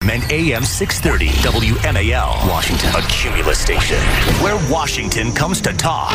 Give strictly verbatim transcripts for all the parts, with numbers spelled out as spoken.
and A M six thirty. W M A L, Washington. A Cumulus station where Washington comes to talk.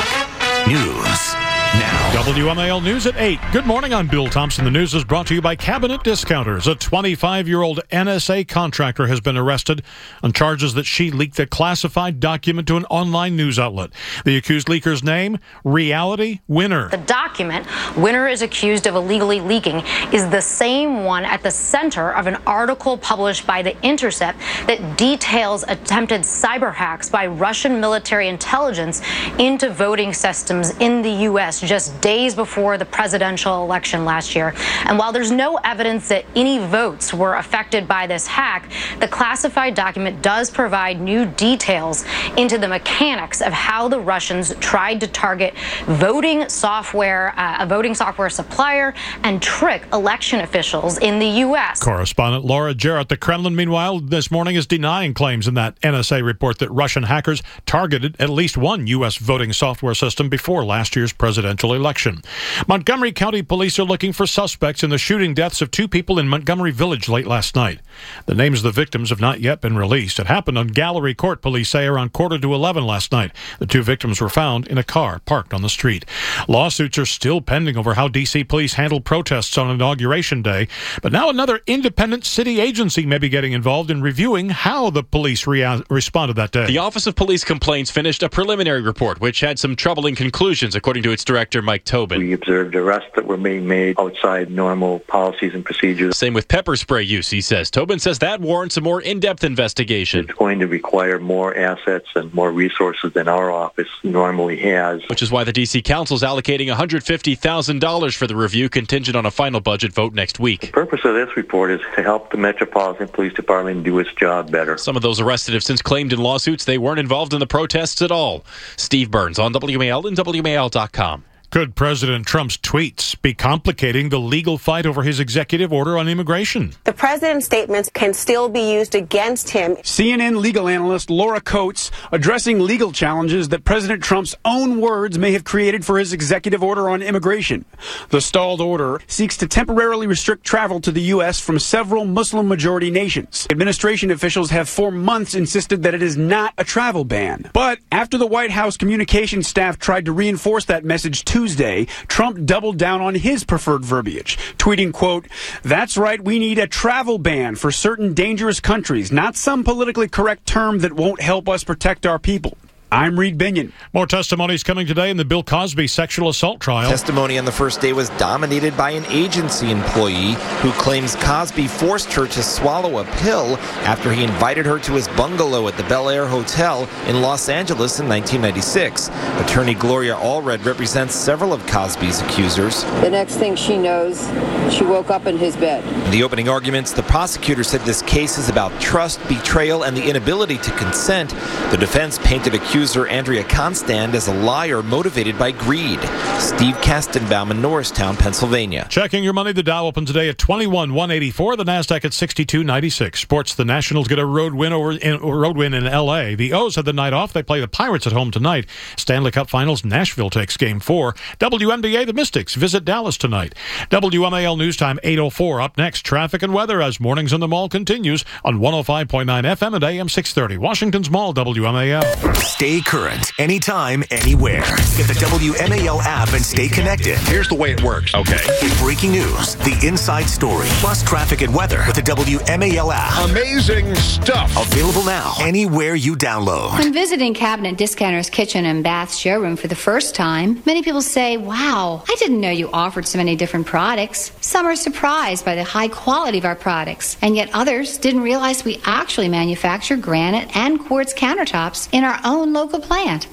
News now. W M A L News at eight. Good morning, I'm Bill Thompson. The news is brought to you by Cabinet Discounters. A twenty-five-year-old N S A contractor has been arrested on charges that she leaked a classified document to an online news outlet. The accused leaker's name, Reality Winner. The document Winner is accused of illegally leaking is the same one at the center of an article published by The Intercept that details attempted cyber hacks by Russian military intelligence into voting systems in the U S just days before the presidential election last year. And while there's no evidence that any votes were affected by this hack, the classified document does provide new details into the mechanics of how the Russians tried to target voting software, uh, a voting software supplier, and trick election officials in the U S. Correspondent Laura Jarrett. The Kremlin, meanwhile, this morning is denying claims in that N S A report that Russian hackers targeted at least one U S voting software system before last year's presidential election. Montgomery County Police are looking for suspects in the shooting deaths of two people in Montgomery Village late last night. The names of the victims have not yet been released. It happened on Gallery Court, police say, around quarter to eleven last night. The two victims were found in a car parked on the street. Lawsuits are still pending over how D C police handled protests on Inauguration Day, but now another independent city agency may be getting involved in reviewing how the police rea- responded that day. The Office of Police Complaints finished a preliminary report, which had some troubling conclusions, according to its director, Mike Tobin. We observed arrests that were being made outside normal policies and procedures. Same with pepper spray use, he says. Tobin says that warrants a more in-depth investigation. It's going to require more assets and more resources than our office normally has. Which is why the D C Council is allocating one hundred fifty thousand dollars for the review, contingent on a final budget vote next week. The purpose of this report is to help the Metropolitan Police Department do its job better. Some of those arrested have since claimed in lawsuits they weren't involved in the protests at all. Steve Burns on W M A L and W M A L dot com. Could President Trump's tweets be complicating the legal fight over his executive order on immigration? The president's statements can still be used against him. C N N legal analyst Laura Coates addressing legal challenges that President Trump's own words may have created for his executive order on immigration. The stalled order seeks to temporarily restrict travel to the U S from several Muslim-majority nations. Administration officials have for months insisted that it is not a travel ban. But after the White House communications staff tried to reinforce that message Tuesday, Trump doubled down on his preferred verbiage, tweeting, quote, "That's right, we need a travel ban for certain dangerous countries, not some politically correct term that won't help us protect our people." I'm Reed Binion. More testimonies coming today in the Bill Cosby sexual assault trial. Testimony on the first day was dominated by an agency employee who claims Cosby forced her to swallow a pill after he invited her to his bungalow at the Bel Air Hotel in Los Angeles in nineteen ninety-six. Attorney Gloria Allred represents several of Cosby's accusers. The next thing she knows, she woke up in his bed. In the opening arguments, the prosecutor said this case is about trust, betrayal, and the inability to consent. The defense painted accusers Andrea Constand as a liar motivated by greed. Steve Kastenbaum in Norristown, Pennsylvania. Checking your money, the Dow opened today at twenty-one one eighty-four, the Nasdaq at sixty-two ninety-six. Sports, the Nationals get a road win over in, road win in L A. The O's had the night off. They play the Pirates at home tonight. Stanley Cup Finals, Nashville takes game four. W N B A, the Mystics visit Dallas tonight. W M A L News Time eight oh four. Up next, traffic and weather as Mornings in the Mall continues on one oh five point nine F M and A M six thirty. Washington's Mall, W M A L. Stay current, anytime, anywhere. Get the W M A L app and stay connected. Here's the way it works. Okay. Breaking news, the inside story, plus traffic and weather with the W M A L app. Amazing stuff. Available now, anywhere you download. When visiting Cabinet Discounter's kitchen and bath showroom for the first time, many people say, "Wow, I didn't know you offered so many different products." Some are surprised by the high quality of our products, and yet others didn't realize we actually manufacture granite and quartz countertops in our own local plant.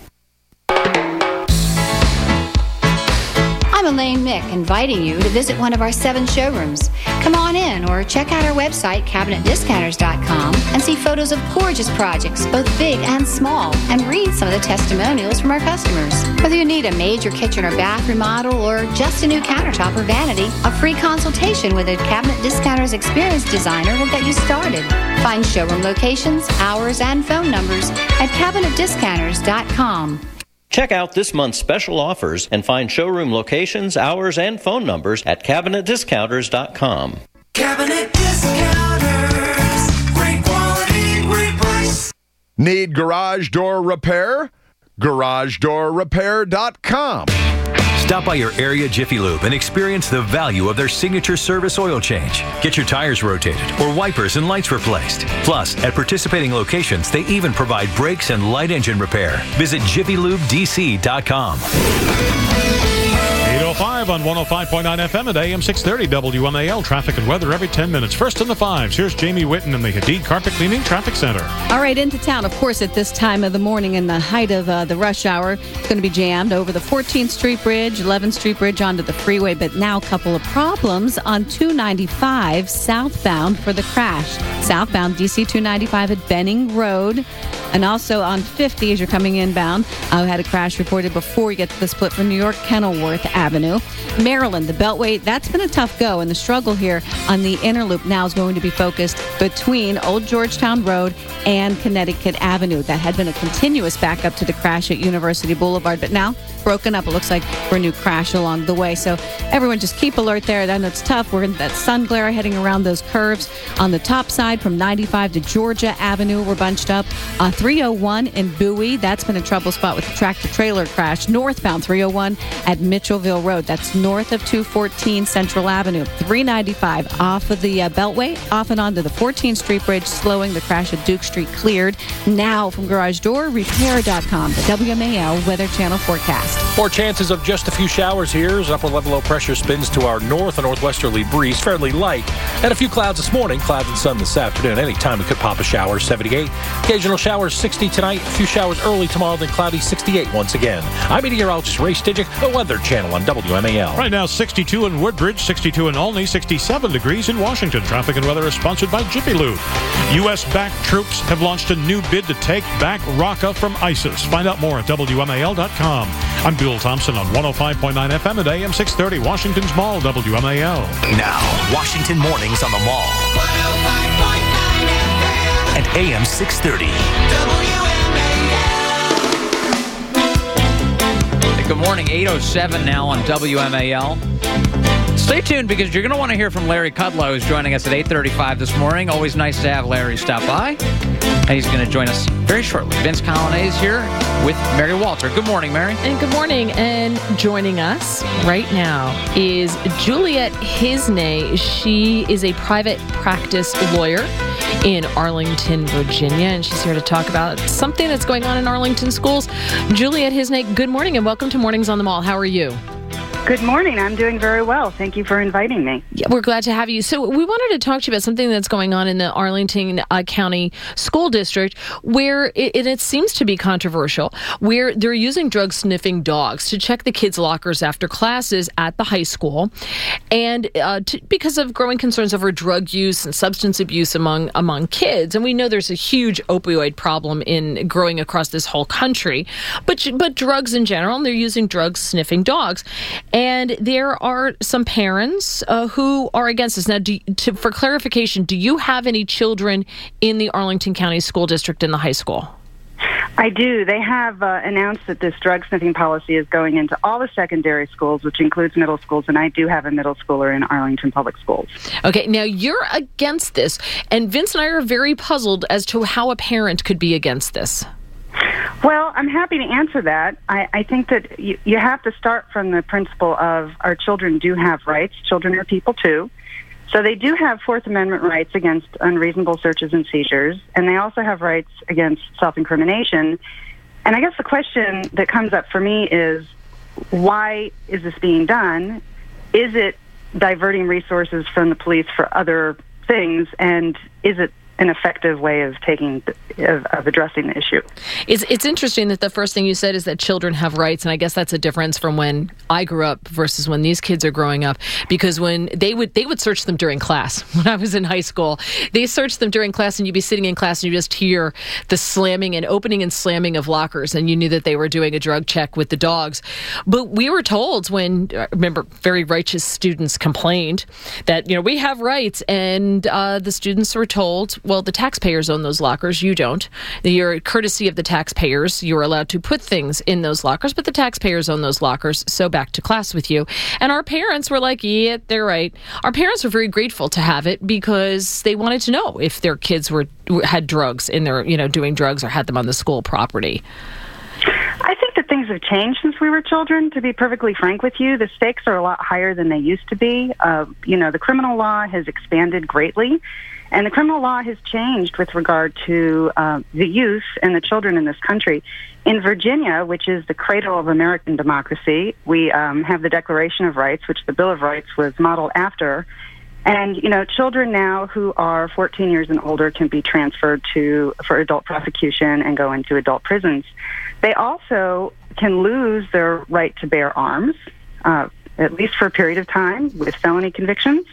I'm Elaine Mick, inviting you to visit one of our seven showrooms. Come on in or check out our website, cabinet discounters dot com, and see photos of gorgeous projects, both big and small, and read some of the testimonials from our customers. Whether you need a major kitchen or bath remodel or just a new countertop or vanity, a free consultation with a Cabinet Discounters experienced designer will get you started. Find showroom locations, hours, and phone numbers at cabinet discounters dot com. Check out this month's special offers and find showroom locations, hours, and phone numbers at cabinet discounters dot com. Cabinet Discounters, great quality. Need garage door repair? garage door repair dot com. Stop by your area Jiffy Lube and experience the value of their signature service oil change. Get your tires rotated or wipers and lights replaced. Plus, at participating locations, they even provide brakes and light engine repair. Visit jiffy lube d c dot com. eight oh five on one oh five point nine F M at A M six thirty W M A L. Traffic and weather every ten minutes. First in the fives, here's Jamie Whitten in the Hadid Carpet Cleaning Traffic Center. All right, into town, of course, at this time of the morning in the height of uh, the rush hour. It's going to be jammed over the fourteenth Street Bridge, eleventh Street Bridge onto the freeway, but now a couple of problems on two ninety-five southbound for the crash. Southbound D C two ninety-five at Benning Road. And also on fifty as you're coming inbound. I had a crash reported before you get to the split from New York, Kenilworth Avenue. Maryland, the Beltway, that's been a tough go. And the struggle here on the inner loop now is going to be focused between Old Georgetown Road and Connecticut Avenue. That had been a continuous backup to the crash at University Boulevard, but now broken up, it looks like, for a new crash along the way. So everyone just keep alert there. I know it's tough. We're in that sun glare heading around those curves. On the top side from ninety-five to Georgia Avenue, we're bunched up. Uh, three oh one in Bowie, that's been a trouble spot with the tractor-trailer crash. Northbound three oh one at Mitchellville Road. That's north of two fourteen Central Avenue. three ninety-five off of the uh, Beltway, off and onto the fourteenth Street Bridge, slowing the crash at Duke Street cleared. Now from garage door repair dot com, the W M A L Weather Channel forecast. More chances of just a few showers here as upper level low pressure spins to our north and northwesterly breeze, fairly light. And a few clouds this morning, clouds and sun this afternoon. Anytime we could pop a shower, seventy-eight. Occasional showers, sixty tonight. A few showers early tomorrow, then cloudy, sixty-eight once again. I'm meteorologist Ray Stidgick, the Weather Channel on W M A L. Right now, sixty-two in Woodbridge, sixty-two in Olney, sixty-seven degrees in Washington. Traffic and weather is sponsored by Jiffy Lube. U S-backed troops have launched a new bid to take back Raqqa from ISIS. Find out more at W M A L dot com. I'm Bill Thompson on one oh five point nine F M at A M six thirty, Washington's Mall, W M A L. Now, Washington Mornings on the Mall. one oh five point nine F M at A M six thirty. Good morning, eight oh seven now on W M A L. Stay tuned because you're going to want to hear from Larry Kudlow, who's joining us at eight thirty-five this morning. Always nice to have Larry stop by. And he's going to join us very shortly. Vince Colonnese here with Mary Walter. Good morning, Mary. And good morning. And joining us right now is Juliet Hisney. She is a private practice lawyer in Arlington, Virginia, and she's here to talk about something that's going on in Arlington schools. Juliet Hisney, good morning and welcome to Mornings on the Mall. How are you? Good morning. I'm doing very well. Thank you for inviting me. Yeah, we're glad to have you. So we wanted to talk to you about something that's going on in the Arlington uh, County School District where it, and it seems to be controversial, where they're using drug-sniffing dogs to check the kids' lockers after classes at the high school, and uh, to, because of growing concerns over drug use and substance abuse among among kids. And we know there's a huge opioid problem in growing across this whole country, but but drugs in general, and they're using drug-sniffing dogs. And there are some parents uh, who are against this. Now, do, to, for clarification, do you have any children in the Arlington County School District in the high school? I do. They have uh, announced that this drug sniffing policy is going into all the secondary schools, which includes middle schools, and I do have a middle schooler in Arlington Public Schools. Okay, now you're against this, and Vince and I are very puzzled as to how a parent could be against this. Well, I'm happy to answer that. I, I think that you, you have to start from the principle of our children do have rights. Children are people, too. So they do have Fourth Amendment rights against unreasonable searches and seizures, and they also have rights against self-incrimination. And I guess the question that comes up for me is, why is this being done? Is it diverting resources from the police for other things, and is it an effective way of taking of, of addressing the issue? It's it's interesting that the first thing you said is that children have rights, and I guess that's a difference from when I grew up versus when these kids are growing up. Because when they would they would search them during class. When I was in high school, they searched them during class, and you'd be sitting in class and you just hear the slamming and opening and slamming of lockers, and you knew that they were doing a drug check with the dogs. But we were told, when I remember very righteous students complained that, you know, we have rights, and uh, the students were told, well, the taxpayers own those lockers. You don't. You're courtesy of the taxpayers. You're allowed to put things in those lockers, but the taxpayers own those lockers. So back to class with you. And our parents were like, yeah, they're right. Our parents were very grateful to have it because they wanted to know if their kids were had drugs in their, you know, doing drugs or had them on the school property. I think that things have changed since we were children, to be perfectly frank with you. The stakes are a lot higher than they used to be. Uh, you know, the criminal law has expanded greatly, and the criminal law has changed with regard to uh, the youth and the children in this country. In Virginia, which is the cradle of American democracy, we um, have the Declaration of Rights, which the Bill of Rights was modeled after. And, you know, children now who are fourteen years and older can be transferred to for adult prosecution and go into adult prisons. They also can lose their right to bear arms, uh, at least for a period of time, with felony convictions.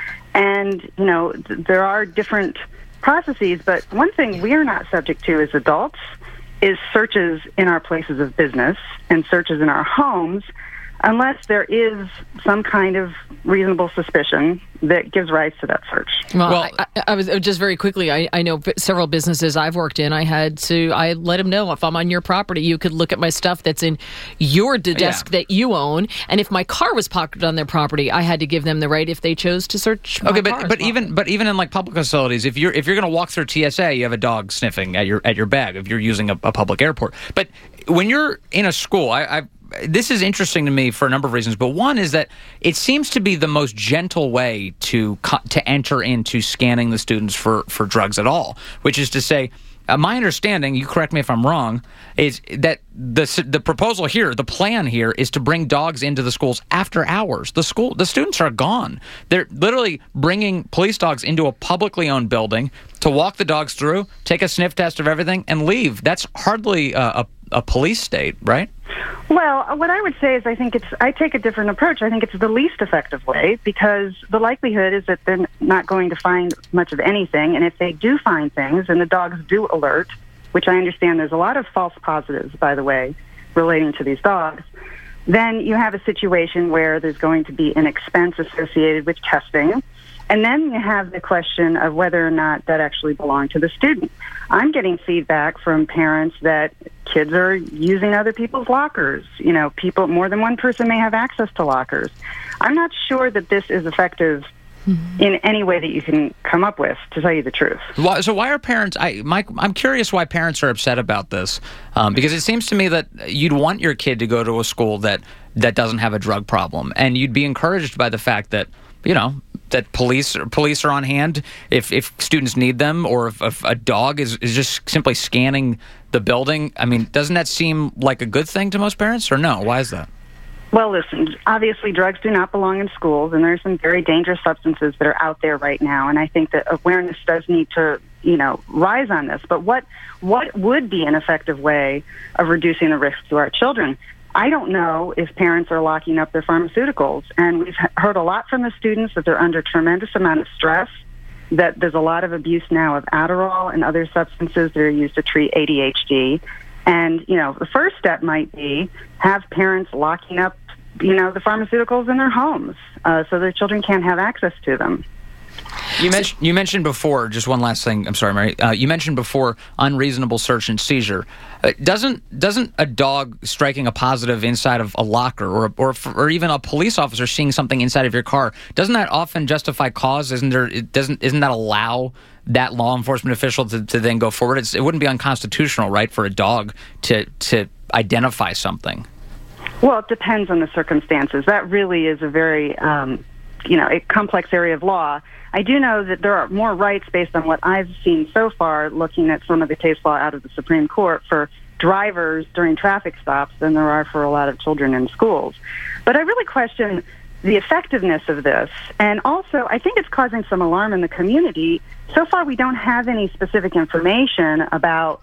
And, you know, th- there are different processes, but one thing we are not subject to as adults is searches in our places of business and searches in our homes, unless there is some kind of reasonable suspicion that gives rise to that search. Well, well I, I, I was just very quickly, I, I know several businesses I've worked in, I had to, I let them know if I'm on your property, you could look at my stuff that's in your desk yeah. that you own. And if my car was pocketed on their property, I had to give them the right if they chose to search my okay, car. but but well. even but even in like public facilities, if you're if you're going to walk through T S A, you have a dog sniffing at your at your bag if you're using a, a public airport. But when you're in a school, I, I've this is interesting to me for a number of reasons, but one is that it seems to be the most gentle way to to enter into scanning the students for, for drugs at all, which is to say, uh, my understanding, you correct me if I'm wrong, is that the the proposal here, the plan here, is to bring dogs into the schools after hours. The school, the students are gone. They're literally bringing police dogs into a publicly owned building to walk the dogs through, take a sniff test of everything, and leave. That's hardly uh, a a police state, right? Well, what I would say is I think it's, I take a different approach. I think it's the least effective way, because the likelihood is that they're not going to find much of anything. And if they do find things and the dogs do alert, which I understand there's a lot of false positives, by the way, relating to these dogs, then you have a situation where there's going to be an expense associated with testing. And then you have the question of whether or not that actually belonged to the student. I'm getting feedback from parents that kids are using other people's lockers. You know, people, more than one person may have access to lockers. I'm not sure that this is effective mm-hmm. in any way that you can come up with, to tell you the truth. So why are parents, I, Mike, I'm curious why parents are upset about this, um, because it seems to me that you'd want your kid to go to a school that, that doesn't have a drug problem, and you'd be encouraged by the fact that, you know, that police police are on hand if, if students need them, or if, if a dog is, is just simply scanning the building. I mean, doesn't that seem like a good thing to most parents, or no? Why is that? Well, listen, obviously drugs do not belong in schools, and there's some very dangerous substances that are out there right now, and I think that awareness does need to, you know, rise on this. But what what would be an effective way of reducing the risk to our children? I don't know if parents are locking up their pharmaceuticals, and we've heard a lot from the students that they're under tremendous amount of stress, that there's a lot of abuse now of Adderall and other substances that are used to treat A D H D. And, you know, the first step might be have parents locking up, you know, the pharmaceuticals in their homes uh, so their children can't have access to them. You mentioned you mentioned before, just one last thing. I'm sorry, Mary. Uh, you mentioned before unreasonable search and seizure. Uh, doesn't doesn't a dog striking a positive inside of a locker, or or or even a police officer seeing something inside of your car, doesn't that often justify cause? Isn't there? It doesn't isn't that allow that law enforcement official to, to then go forward? It's, it wouldn't be unconstitutional, right, for a dog to to identify something. Well, it depends on the circumstances. That really is a very um, you know a complex area of law. I do know that there are more rights based on what I've seen so far, looking at some of the case law out of the Supreme Court, for drivers during traffic stops than there are for a lot of children in schools. But I really question the effectiveness of this. And also, I think it's causing some alarm in the community. So far, we don't have any specific information about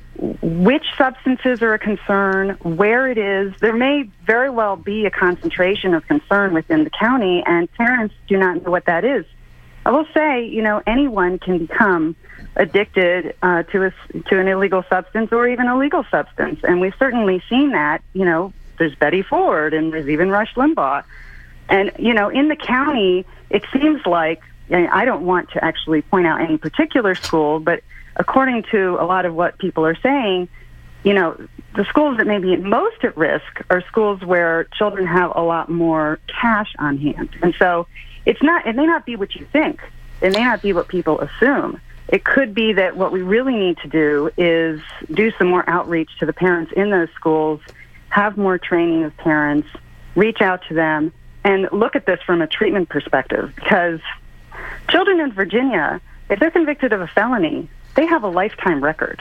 which substances are a concern, where it is. There may very well be a concentration of concern within the county, and parents do not know what that is. I will say, you know, anyone can become addicted uh, to a, to an illegal substance or even a legal substance, and we've certainly seen that. You know, there's Betty Ford and there's even Rush Limbaugh. And, you know, in the county, it seems like I don't want to actually point out any particular school, but according to a lot of what people are saying, you know, the schools that may be most at risk are schools where children have a lot more cash on hand. And so it's not, it may not be what you think. It may not be what people assume. It could be that what we really need to do is do some more outreach to the parents in those schools, have more training of parents, reach out to them, and look at this from a treatment perspective. Because children in Virginia, if they're convicted of a felony, they have a lifetime record.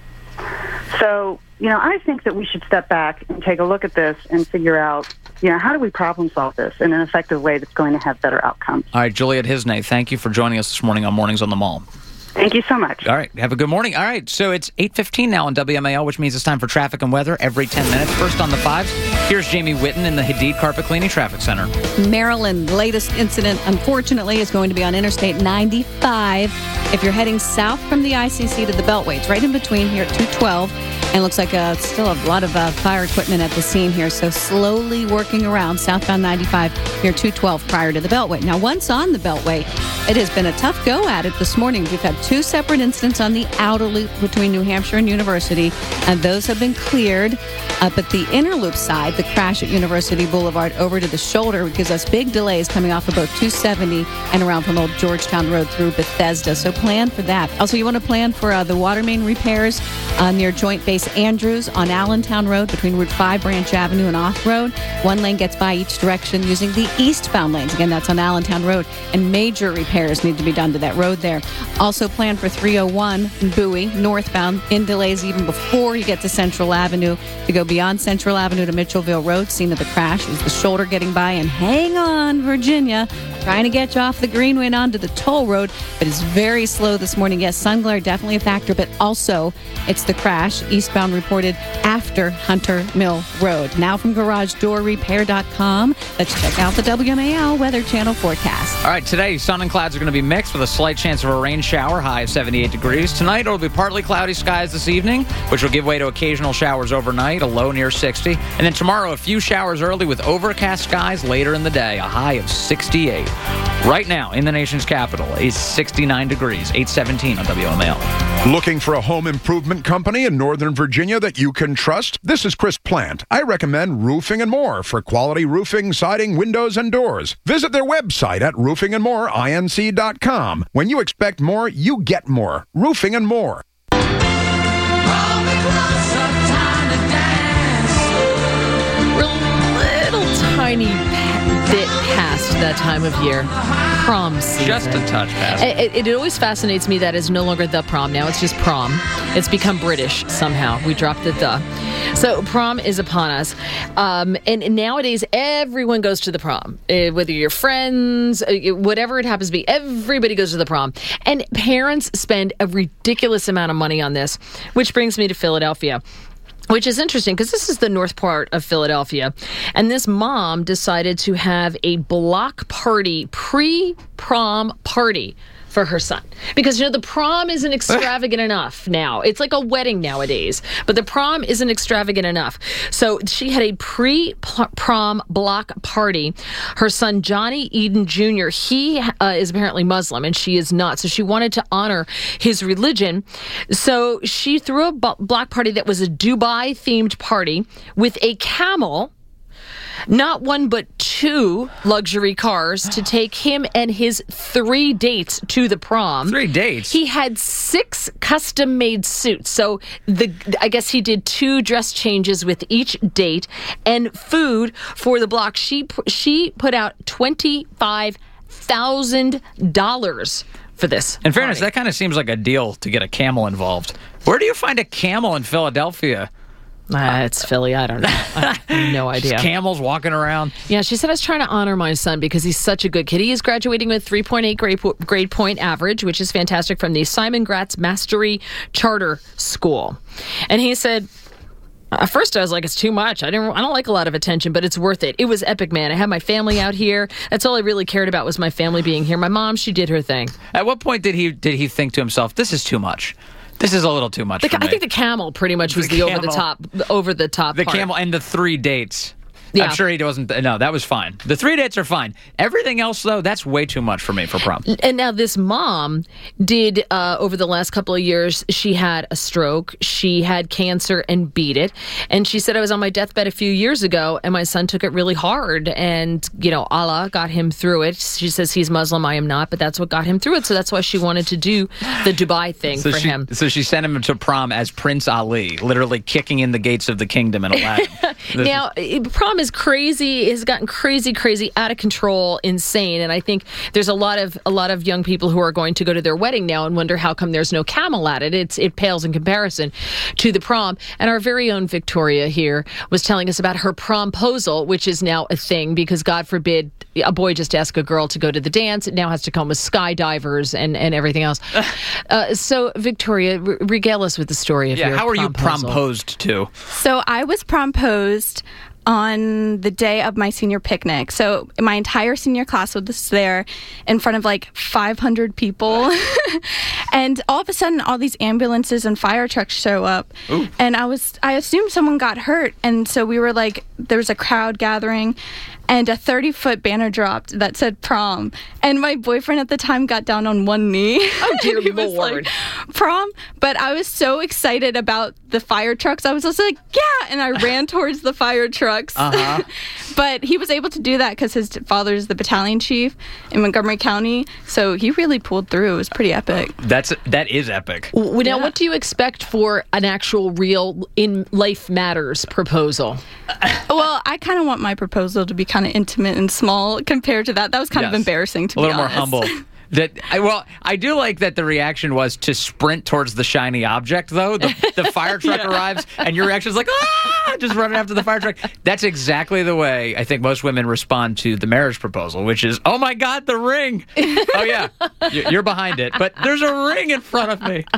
So, you know, I think that we should step back and take a look at this and figure out, you know, how do we problem solve this in an effective way that's going to have better outcomes. All right, Juliet Hisney, thank you for joining us this morning on Mornings on the Mall. Thank you so much. All right, have a good morning. All right, so it's eight fifteen now on W M A L, which means it's time for traffic and weather every ten minutes. First on the fives, here's Jamie Whitten in the Hadid Carpet Cleaning Traffic Center. Maryland, latest incident, unfortunately, is going to be on Interstate ninety-five. If you're heading south from the I C C to the Beltway, it's right in between here at two twelve. And it looks like uh, still a lot of uh, fire equipment at the scene here. So slowly working around southbound ninety-five near two twelve prior to the Beltway. Now, once on the Beltway, it has been a tough go at it this morning. We've had two separate incidents on the outer loop between New Hampshire and University, and those have been cleared. Up at the inner loop side, the crash at University Boulevard over to the shoulder gives us big delays coming off of both two seventy and around from Old Georgetown Road through Bethesda. So plan for that. Also, you want to plan for uh, the water main repairs uh, near Joint Base Andrews on Allentown Road between Route five, Branch Avenue, and Oth Road. One lane gets by each direction using the eastbound lanes. Again, that's on Allentown Road. And major repairs need to be done to that road there. Also plan for three oh one Bowie, northbound, in delays even before you get to Central Avenue. To go beyond Central Avenue to Mitchellville Road, scene of the crash is the shoulder getting by. And hang on, Virginia, trying to get you off the Greenway and onto the toll road, but it's very slow this morning. Yes, sun glare definitely a factor, but also it's the crash eastbound reported after Hunter Mill Road. Now from garage door repair dot com, let's check out the W M A L Weather Channel forecast. All right, today sun and clouds are going to be mixed with a slight chance of a rain shower, high of seventy-eight degrees. Tonight it'll be partly cloudy skies this evening, which will give way to occasional showers overnight, a low near sixty. And then tomorrow a few showers early with overcast skies later in the day, a high of sixty-eight. Right now in the nation's capital is sixty-nine degrees, eight seventeen on W M A L. Looking for a home improvement company in Northern Virginia that you can trust? This is Chris Plant. I recommend Roofing and More for quality roofing, siding, windows, and doors. Visit their website at roofing and more inc dot com. When you expect more, you get more. Roofing and More. Tiny bit past that time of year. Prom season. Just a touch past. It, it, it always fascinates me that it's no longer the prom now. It's just prom. It's become British somehow. We dropped the the. So prom is upon us. Um, and nowadays, everyone goes to the prom. Uh, whether you're friends, uh, whatever it happens to be, everybody goes to the prom. And parents spend a ridiculous amount of money on this, which brings me to Philadelphia. Which is interesting because this is the north part of Philadelphia. And this mom decided to have a block party, pre-prom party for her son. Because, you know, the prom isn't extravagant enough now. It's like a wedding nowadays. But the prom isn't extravagant enough. So she had a pre-prom block party. Her son, Johnny Eden Junior, he uh, is apparently Muslim and she is not. So she wanted to honor his religion. So she threw a block party that was a Dubai-themed party with a camel. Not one, but two luxury cars to take him and his three dates to the prom. Three dates? He had six custom-made suits. So the I guess he did two dress changes with each date and food for the block. She she put out twenty-five thousand dollars for this. In fairness, party. that kind of seems like a deal to get a camel involved. Where do you find a camel in Philadelphia? Uh, it's Philly. I don't know. I have no idea. Just camels walking around. Yeah, she said, I was trying to honor my son because he's such a good kid. He is graduating with three point eight grade, grade point average, which is fantastic, from the Simon Gratz Mastery Charter School. And he said, at first I was like, it's too much. I didn't. I don't like a lot of attention, but it's worth it. It was epic, man. I had my family out here. That's all I really cared about was my family being here. My mom, she did her thing. At what point did he did he think to himself, this is too much? This is a little too much the, for me. I think the camel pretty much was the, the over the top, over the top. The part. camel and the three dates. Yeah. I'm sure he wasn't. No, that was fine. The three dates are fine. Everything else, though, that's way too much for me for prom. And now this mom did, uh, over the last couple of years, she had a stroke. She had cancer and beat it. And she said, I was on my deathbed a few years ago, and my son took it really hard. And, you know, Allah got him through it. She says he's Muslim, I am not, but that's what got him through it. So that's why she wanted to do the Dubai thing so for she, him. So she sent him to prom as Prince Ali, literally kicking in the gates of the kingdom in Aladdin. Now, prom is crazy, has gotten crazy, crazy, out of control, insane. And I think there's a lot of a lot of young people who are going to go to their wedding now and wonder how come there's no camel at it. It's It pales in comparison to the prom. And our very own Victoria here was telling us about her promposal, which is now a thing because, God forbid, a boy just asked a girl to go to the dance. It now has to come with skydivers and, and everything else. uh, so, Victoria, re- regale us with the story of yeah, your how are you promposal. promposed to? So I was promposed on the day of my senior picnic. So my entire senior class was there in front of like five hundred people. And all of a sudden, all these ambulances and fire trucks show up. Ooh. And I was, I assumed someone got hurt. And so we were like, there was a crowd gathering. And a thirty-foot banner dropped that said prom. And my boyfriend at the time got down on one knee. Oh, dear he Lord. Was like, prom? But I was so excited about the fire trucks. I was just like, yeah! And I ran towards the fire trucks. Uh-huh. But he was able to do that because his father's the battalion chief in Montgomery County. So he really pulled through. It was pretty epic. That's That is epic. Now, yeah. What do you expect for an actual real in life matters proposal? Well, I kind of want my proposal to be kind of intimate and small compared to that. That was kind yes. of embarrassing to be honest. A little more humble. That I, well, I do like that the reaction was to sprint towards the shiny object, though. The, the fire truck yeah. arrives, and your reaction is like, ah, just running after the fire truck. That's exactly the way I think most women respond to the marriage proposal, which is, oh my God, the ring. Oh, yeah, you're behind it, but there's a ring in front of me.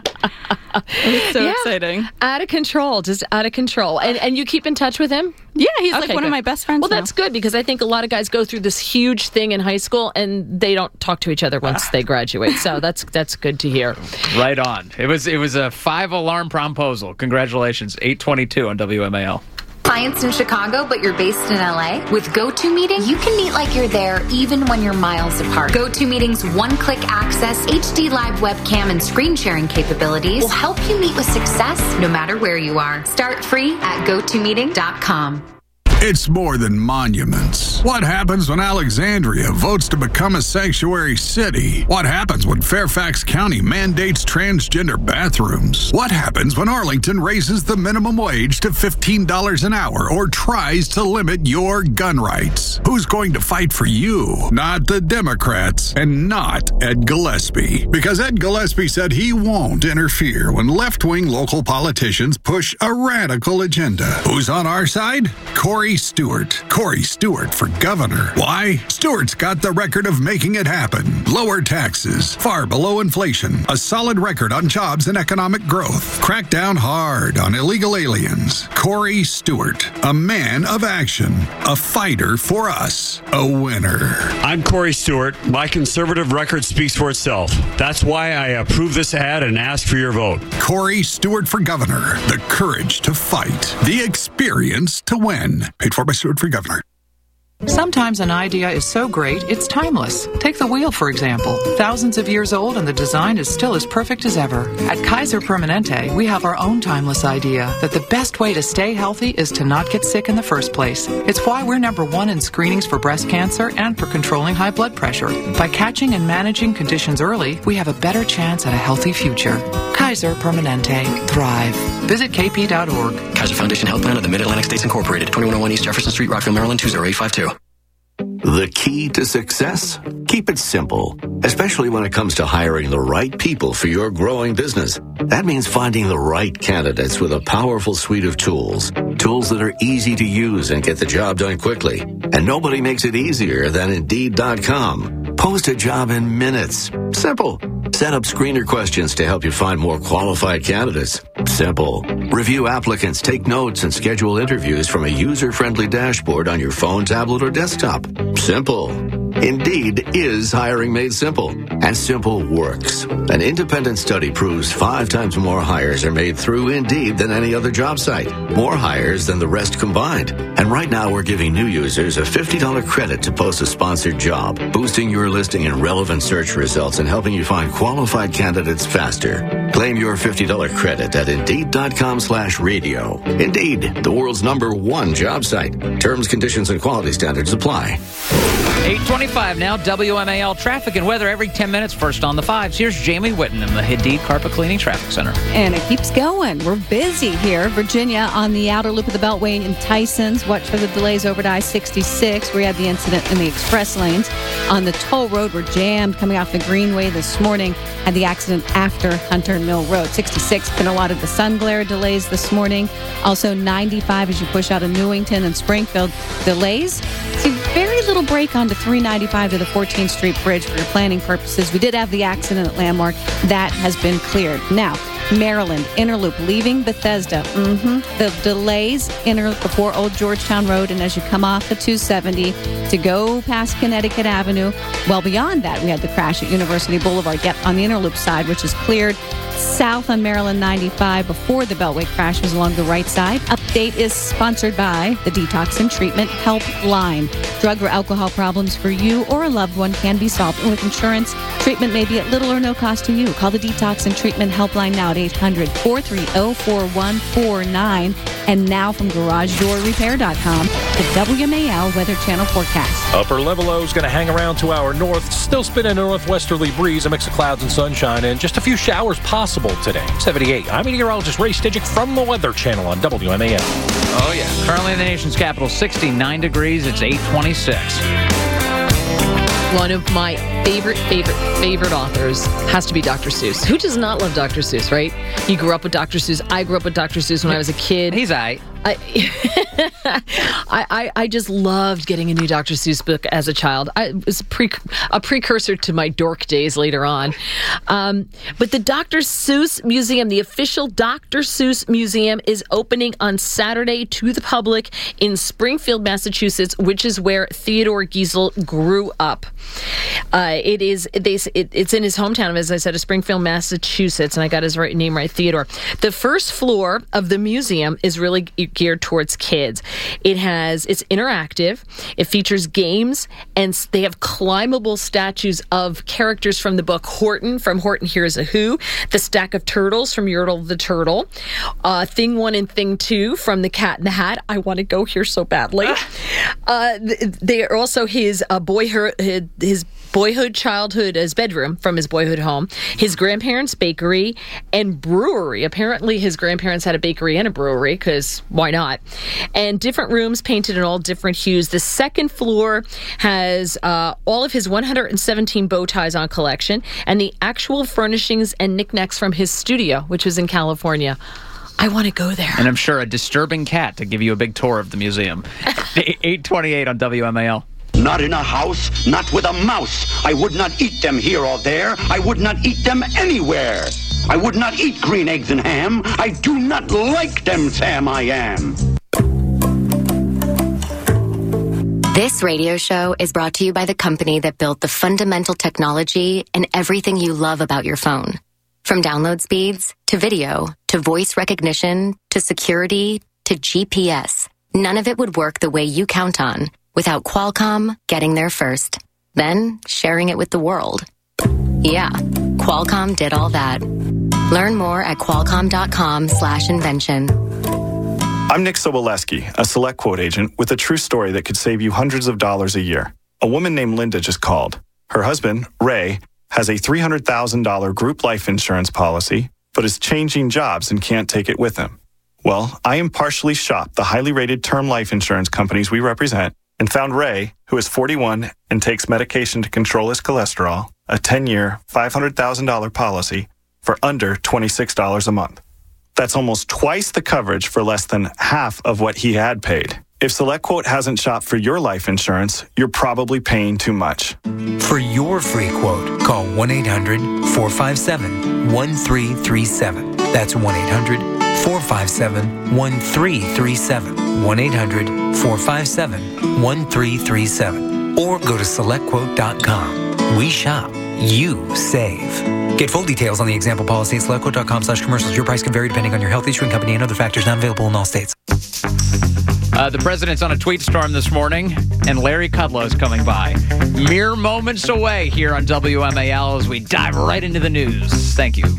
It's so yeah. exciting. Out of control, just out of control. And and you keep in touch with him? Yeah, he's okay, like one good. of my best friends Well, now. that's good because I think a lot of guys go through this huge thing in high school and they don't talk to each other once they graduate. So that's that's good to hear. Right on. It was it was a five-alarm promposal. Congratulations. eight twenty-two on W M A L. Clients in Chicago, but you're based in L A? With GoToMeeting, you can meet like you're there even when you're miles apart. GoToMeeting's one-click access, H D live webcam, and screen sharing capabilities will help you meet with success no matter where you are. Start free at go to meeting dot com. It's more than monuments. What happens when Alexandria votes to become a sanctuary city? What happens when Fairfax County mandates transgender bathrooms? What happens when Arlington raises the minimum wage to fifteen dollars an hour or tries to limit your gun rights? Who's going to fight for you? Not the Democrats and not Ed Gillespie. Because Ed Gillespie said he won't interfere when left-wing local politicians push a radical agenda. Who's on our side? Corey Stewart. Corey Stewart for governor. Why? Stewart's got the record of making it happen. Lower taxes, far below inflation, a solid record on jobs and economic growth. Crack down hard on illegal aliens. Corey Stewart, a man of action, a fighter for us, a winner. I'm Corey Stewart. My conservative record speaks for itself. That's why I approve this ad and ask for your vote. Corey Stewart for governor. The courage to fight. The experience to win. Paid for by Stewart for governor. Sometimes an idea is so great, it's timeless. Take the wheel, for example. Thousands of years old and the design is still as perfect as ever. At Kaiser Permanente, we have our own timeless idea that the best way to stay healthy is to not get sick in the first place. It's why we're number one in screenings for breast cancer and for controlling high blood pressure. By catching and managing conditions early, we have a better chance at a healthy future. Kaiser Permanente. Thrive. Visit k p dot org. Kaiser Foundation Health Plan of the Mid-Atlantic States Incorporated, twenty-one oh one East Jefferson Street, Rockville, Maryland, two zero eight five two. The key to success? Keep it simple, especially when it comes to hiring the right people for your growing business. That means finding the right candidates with a powerful suite of tools. Tools that are easy to use and get the job done quickly. And nobody makes it easier than Indeed dot com. Post a job in minutes. Simple. Set up screener questions to help you find more qualified candidates. Simple. Review applicants, take notes, and schedule interviews from a user-friendly dashboard on your phone, tablet, or desktop. Simple. Indeed is hiring made simple, and simple works. An independent study proves five times more hires are made through Indeed than any other job site. More hires than the rest combined. And right now we're giving new users a fifty dollars credit to post a sponsored job, boosting your listing in relevant search results and helping you find qualified candidates faster. Claim your fifty dollars credit at Indeed.com slash radio. Indeed, the world's number one job site. Terms, conditions, and quality standards apply. eight twenty-five now, W M A L traffic and weather every ten minutes. First on the fives. Here's Jamie Whitten in the Hadid Carpet Cleaning Traffic Center. And it keeps going. We're busy here. Virginia on the outer loop of the Beltway in Tysons. Watch for the delays over to I sixty-six. We had the incident in the express lanes. On the toll road, we're jammed coming off the Greenway this morning. Had the accident after Hunter Mill Road. sixty-six, been a lot of the sun glare delays this morning. Also ninety-five as you push out of Newington and Springfield. Delays. See, very little break onto three ninety-five to the fourteenth Street Bridge for your planning purposes. We did have the accident at Landmark. That has been cleared. Now, Maryland, Interloop, leaving Bethesda. Mm-hmm. The delays inter before Old Georgetown Road, and as you come off the two seventy to go past Connecticut Avenue. Well, beyond that, we had the crash at University Boulevard. Yep, on the Interloop side, which is cleared. South on Maryland ninety-five before the Beltway crash was along the right side. Update is sponsored by the Detox and Treatment Helpline. Drug or alcohol problems for you or a loved one can be solved. And with insurance, treatment may be at little or no cost to you. Call the Detox and Treatment Helpline now at eight hundred, four three zero, four one four nine. And now from Garage Door Repair dot com, the W M A L Weather Channel forecast. Upper level low is going to hang around to our north. Still spinning a northwesterly breeze, a mix of clouds and sunshine, and just a few showers possible today. seventy-eight. I'm meteorologist Ray Stidgick from the Weather Channel on W M A L. Oh, yeah. Currently in the nation's capital, sixty-nine degrees. It's eight twenty-six. One of my favorite, favorite, favorite authors has to be Doctor Seuss. Who does not love Doctor Seuss, right? You grew up with Doctor Seuss. I grew up with Doctor Seuss when I was a kid. He's all right. I, I, I, I just loved getting a new Doctor Seuss book as a child. I, it was a, pre, a precursor to my dork days later on. Um, but the Doctor Seuss Museum, the official Doctor Seuss Museum, is opening on Saturday to the public in Springfield, Massachusetts, which is where Theodore Geisel grew up. Uh, it is they, it, it's in his hometown, as I said, of Springfield, Massachusetts, and I got his right name right, Theodore. The first floor of the museum is really geared towards kids. It has it's interactive. It features games, and they have climbable statues of characters from the book Horton from Horton Hears a Who, the stack of turtles from Yertle the Turtle, uh, Thing One and Thing Two from The Cat in the Hat. I want to go here so badly. uh, they are also his uh, boyhood his boyhood, childhood, his bedroom from his boyhood home, his grandparents' bakery and brewery. Apparently, his grandparents had a bakery and a brewery, because why not? And different rooms painted in all different hues. The second floor has uh, all of his one hundred seventeen bow ties on collection and the actual furnishings and knickknacks from his studio, which is in California. I want to go there. And I'm sure a disturbing cat to give you a big tour of the museum. eight twenty-eight on W M A L. Not in a house, not with a mouse. I would not eat them here or there. I would not eat them anywhere. I would not eat green eggs and ham. I do not like them, Sam, I am. This radio show is brought to you by the company that built the fundamental technology and everything you love about your phone. From download speeds, to video, to voice recognition, to security, to G P S. None of it would work the way you count on without Qualcomm getting there first, then sharing it with the world. Yeah, Qualcomm did all that. Learn more at qualcomm.com slash invention. I'm Nick Soboleski, a SelectQuote agent with a true story that could save you hundreds of dollars a year. A woman named Linda just called. Her husband, Ray, has a three hundred thousand dollars group life insurance policy, but is changing jobs and can't take it with him. Well, I impartially shopped the highly rated term life insurance companies we represent and found Ray, who is forty-one and takes medication to control his cholesterol, a ten-year, five hundred thousand dollars policy for under twenty-six dollars a month. That's almost twice the coverage for less than half of what he had paid. If SelectQuote hasn't shopped for your life insurance, you're probably paying too much. For your free quote, call one eight hundred, four five seven, one three three seven. That's one eight hundred, four five seven, one three three seven. one eight hundred, four five seven, one three three seven. or go to select quote dot com. We shop. You save. Get full details on the example policy at select quote dot com slash commercials. Your price can vary depending on your health issuing company and other factors not available in all states. Uh, the president's on a tweet storm this morning, and Larry Kudlow is coming by. Mere moments away here on W M A L as we dive right into the news. Thank you.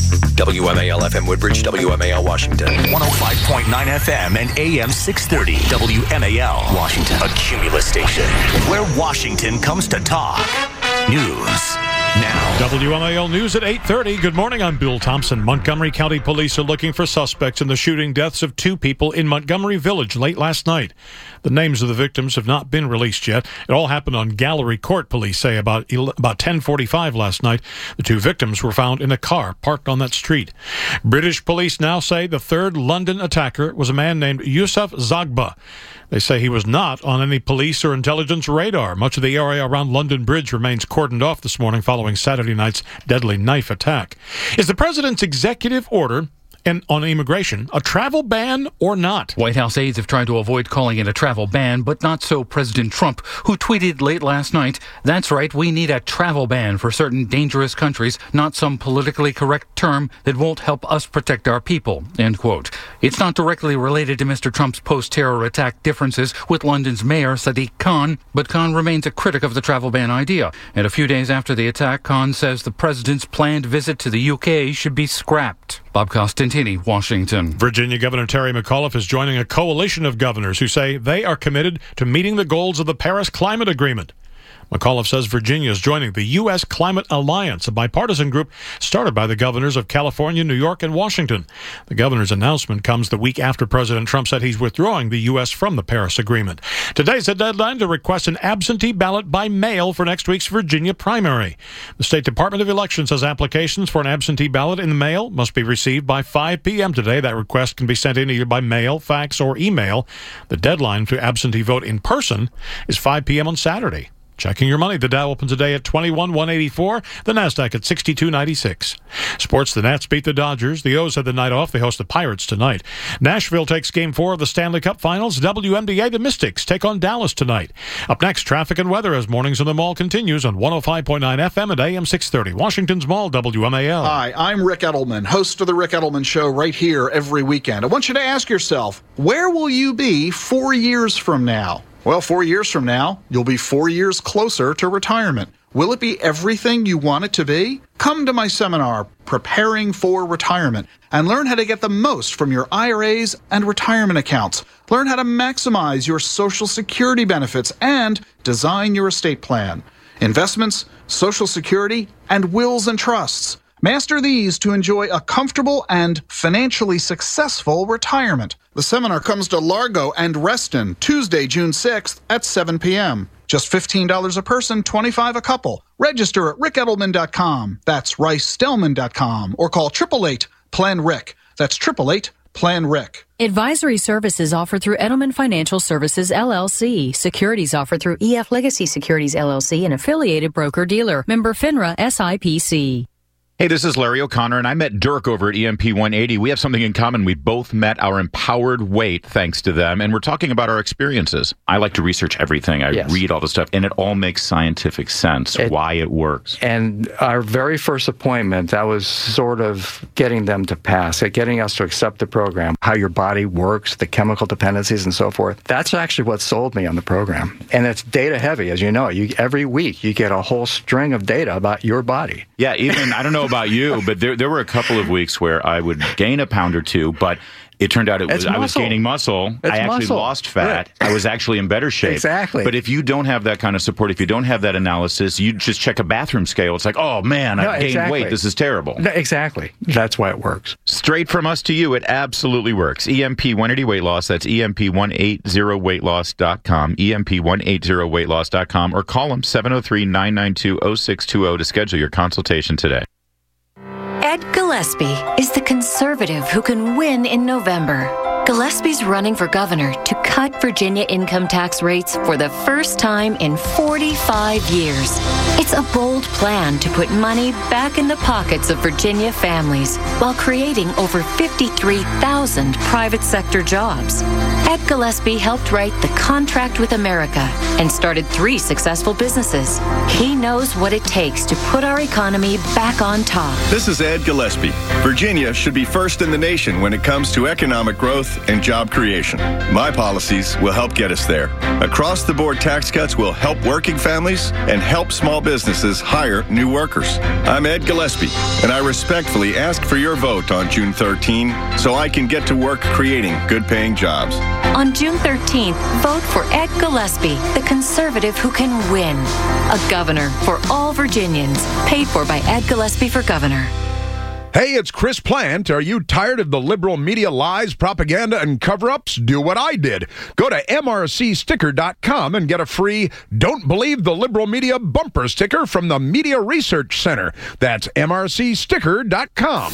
W M A L F M Woodbridge, W M A L Washington. one oh five point nine F M and A M six thirty. W M A L Washington. A Cumulus station where Washington comes to talk. News now. W M A L News at eight thirty. Good morning, I'm Bill Thompson. Montgomery County Police are looking for suspects in the shooting deaths of two people in Montgomery Village late last night. The names of the victims have not been released yet. It all happened on Gallery Court, police say, about about ten forty-five last night. The two victims were found in a car parked on that street. British police now say the third London attacker was a man named Yusuf Zagba. They say he was not on any police or intelligence radar. Much of the area around London Bridge remains cordoned off this morning following Saturday night's deadly knife attack. Is the president's executive order and on immigration a travel ban or not? White House aides have tried to avoid calling it a travel ban, but not so President Trump, who tweeted late last night, "That's right, we need a travel ban for certain dangerous countries, not some politically correct term that won't help us protect our people," end quote. It's not directly related to Mister Trump's post-terror attack differences with London's mayor, Sadiq Khan, but Khan remains a critic of the travel ban idea. And a few days after the attack, Khan says the president's planned visit to the U K should be scrapped. Bob Costantini, Washington. Virginia Governor Terry McAuliffe is joining a coalition of governors who say they are committed to meeting the goals of the Paris Climate Agreement. McAuliffe says Virginia is joining the U S Climate Alliance, a bipartisan group started by the governors of California, New York, and Washington. The governor's announcement comes the week after President Trump said he's withdrawing the U S from the Paris Agreement. Today's the deadline to request an absentee ballot by mail for next week's Virginia primary. The State Department of Elections says applications for an absentee ballot in the mail must be received by five p.m. today. That request can be sent in either by mail, fax, or email. The deadline to absentee vote in person is five p.m. on Saturday. Checking your money. The Dow opens today at twenty-one one eighty-four. The Nasdaq at sixty-two ninety-six. Sports, the Nats beat the Dodgers. The O's had the night off. They host the Pirates tonight. Nashville takes game four of the Stanley Cup Finals. W M D A, the Mystics, take on Dallas tonight. Up next, traffic and weather as Mornings in the Mall continues on one oh five point nine F M and A M six thirty. Washington's Mall, W M A L. Hi, I'm Rick Edelman, host of The Rick Edelman Show right here every weekend. I want you to ask yourself, where will you be four years from now? Well, four years from now, you'll be four years closer to retirement. Will it be everything you want it to be? Come to my seminar, Preparing for Retirement, and learn how to get the most from your I R As and retirement accounts. Learn how to maximize your Social Security benefits and design your estate plan. Investments, Social Security, and wills and trusts. Master these to enjoy a comfortable and financially successful retirement. The seminar comes to Largo and Reston, Tuesday, June sixth at seven p.m. Just fifteen dollars a person, twenty-five dollars a couple. Register at rick edelman dot com. That's rice stelman dot com. Or call eight eight eight, plan rick. That's eight eight eight, plan rick. Advisory services offered through Edelman Financial Services, L L C. Securities offered through E F Legacy Securities, L L C, an affiliated broker-dealer. Member FINRA, S I P C. Hey, this is Larry O'Connor, and I met Dirk over at E M P one eighty. We have something in common. We both met our empowered weight thanks to them, and we're talking about our experiences. I like to research everything. I yes. read all the stuff, and it all makes scientific sense, it, why it works. And our very first appointment, that was sort of getting them to pass, getting us to accept the program, how your body works, the chemical dependencies, and so forth. That's actually what sold me on the program. And it's data heavy, as you know. You, every week, you get a whole string of data about your body. Yeah, even, I don't know about you, but there there were a couple of weeks where I would gain a pound or two, but it turned out it was I was gaining muscle. It's I actually muscle. lost fat. Right. I was actually in better shape. Exactly. But if you don't have that kind of support, if you don't have that analysis, you just check a bathroom scale. It's like, oh man, I've no, gained exactly. weight. This is terrible. No, exactly. That's why it works. Straight from us to you, it absolutely works. E M P one eighty Weight Loss. That's E M P one eighty weight loss dot com. E M P one eighty weight loss dot com, or call them seven oh three, nine nine two, oh six two oh to schedule your consultation today. Ed Gillespie is the conservative who can win in November. Gillespie's running for governor to cut Virginia income tax rates for the first time in forty-five years. It's a bold plan to put money back in the pockets of Virginia families while creating over fifty-three thousand private sector jobs. Ed Gillespie helped write The Contract with America and started three successful businesses. He knows what it takes to put our economy back on top. This is Ed Gillespie. Virginia should be first in the nation when it comes to economic growth and job creation. My policies will help get us there. Across-the-board tax cuts will help working families and help small businesses hire new workers. I'm Ed Gillespie, and I respectfully ask for your vote on June thirteenth so I can get to work creating good-paying jobs. On June thirteenth, vote for Ed Gillespie, the conservative who can win. A governor for all Virginians, paid for by Ed Gillespie for governor. Hey, it's Chris Plant. Are you tired of the liberal media lies, propaganda, and cover-ups? Do what I did. Go to M R C sticker dot com and get a free Don't Believe the Liberal Media bumper sticker from the Media Research Center. That's M R C sticker dot com.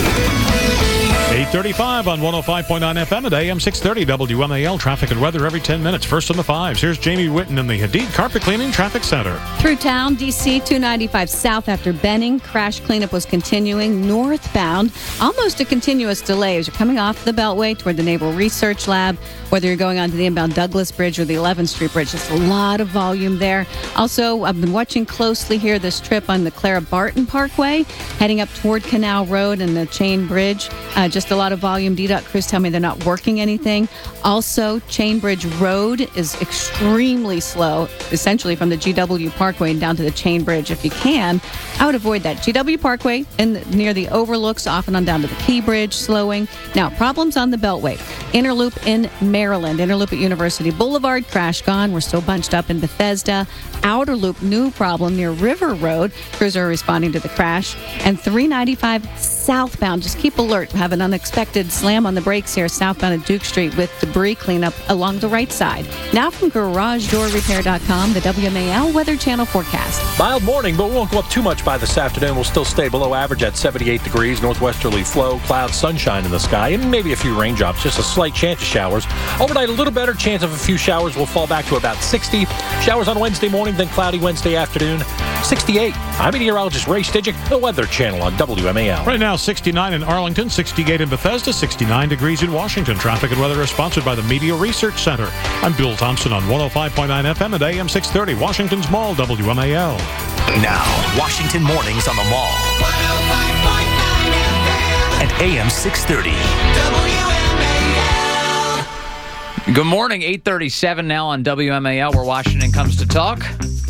eight thirty-five on one oh five point nine F M at A M six thirty W M A L. Traffic and weather every ten minutes. First on the fives. Here's Jamie Witten in the Hadid Carpet Cleaning Traffic Center. Through town, D C two ninety-five south after Benning. Crash cleanup was continuing northbound. Almost a continuous delay as you're coming off the Beltway toward the Naval Research Lab. Whether you're going onto the inbound Douglas Bridge or the eleventh Street Bridge, just a lot of volume there. Also, I've been watching closely here this trip on the Clara Barton Parkway, heading up toward Canal Road and the Chain Bridge. Uh, just a lot of volume. D DOT crews tell me they're not working anything. Also, Chain Bridge Road is extremely slow, essentially from the G W Parkway and down to the Chain Bridge. If you can, I would avoid that. G W Parkway and near the overlooks, off and on down to the Key Bridge, slowing. Now, problems on the Beltway. Interloop in Maryland, Interloop at University Boulevard, crash gone. We're still bunched up in Bethesda. Outer Loop, new problem near River Road. Crews are responding to the crash. And three ninety-five southbound, just keep alert. We have an unexpected slam on the brakes here southbound at Duke Street with debris cleanup along the right side. Now from Garage Door Repair dot com, the W M A L Weather Channel forecast. Mild morning, but we won't go up too much by this afternoon. We'll still stay below average at seventy-eight degrees, northwesterly flow, clouds, sunshine in the sky, and maybe a few raindrops, just a slight chance of showers. Overnight, a little better chance of a few showers. Will fall back to about sixty. Showers on Wednesday morning, then cloudy Wednesday afternoon, sixty-eight. I'm meteorologist Ray Stidgick, the Weather Channel on W M A L. Right now, sixty-nine in Arlington, sixty-eight in Bethesda, sixty-nine degrees in Washington. Traffic and weather is sponsored by the Media Research Center. I'm Bill Thompson on one oh five point nine F M at A M six thirty, Washington's Mall, W M A L. Now, Washington Mornings on the Mall. one oh five point nine F M and A M six thirty. W M A L. Good morning, eight thirty-seven now on W M A L, where Washington comes to talk.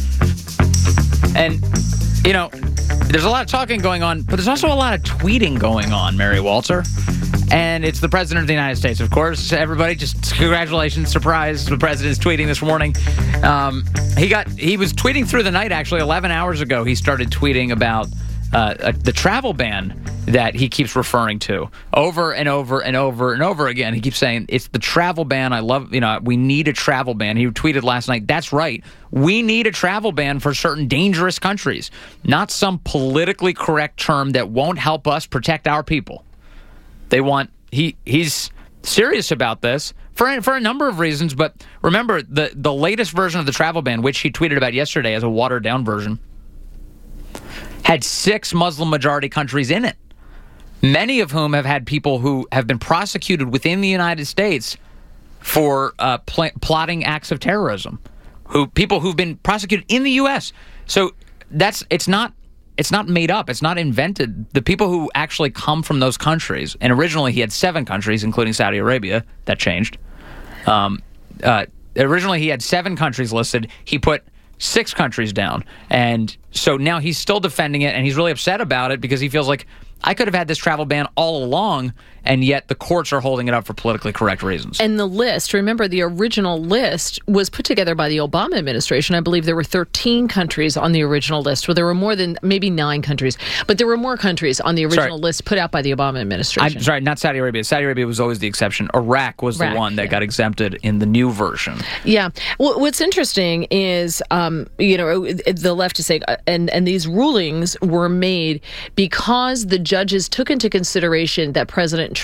And, you know, there's a lot of talking going on, but there's also a lot of tweeting going on, Mary Walter. And it's the President of the United States, of course. Everybody, just congratulations, surprise. The President's tweeting this morning. Um, he got he was tweeting through the night, actually, eleven hours ago. He started tweeting about uh, uh, the travel ban that he keeps referring to over and over and over and over again. He keeps saying, it's the travel ban. I love, you know, we need a travel ban. He tweeted last night, that's right. We need a travel ban for certain dangerous countries, not some politically correct term that won't help us protect our people. They want, he he's serious about this for, for a number of reasons, but remember, the, the latest version of the travel ban, which he tweeted about yesterday as a watered-down version, had six Muslim-majority countries in it, many of whom have had people who have been prosecuted within the United States for uh, pl- plotting acts of terrorism, who people who've been prosecuted in the U S. So that's it's not it's not made up. It's not invented. The people who actually come from those countries, and originally he had seven countries, including Saudi Arabia. That changed. Um, uh, originally he had seven countries listed. He put six countries down. And so now he's still defending it, and he's really upset about it because he feels like, I could have had this travel ban all along, and yet the courts are holding it up for politically correct reasons. And the list, remember, the original list was put together by the Obama administration. I believe there were thirteen countries on the original list. Well, there were more than, maybe nine countries, but there were more countries on the original sorry. list put out by the Obama administration. I'm sorry, not Saudi Arabia. Saudi Arabia was always the exception. Iraq was Iraq, the one that yeah. got exempted in the new version. Yeah. Well, what's interesting is, um, you know, the left is saying, and, and these rulings were made because the judges took into consideration that President Trump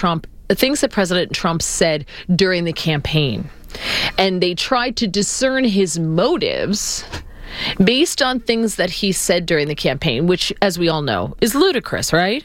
things that President Trump said during the campaign. And they tried to discern his motives based on things that he said during the campaign, which, as we all know, is ludicrous, right?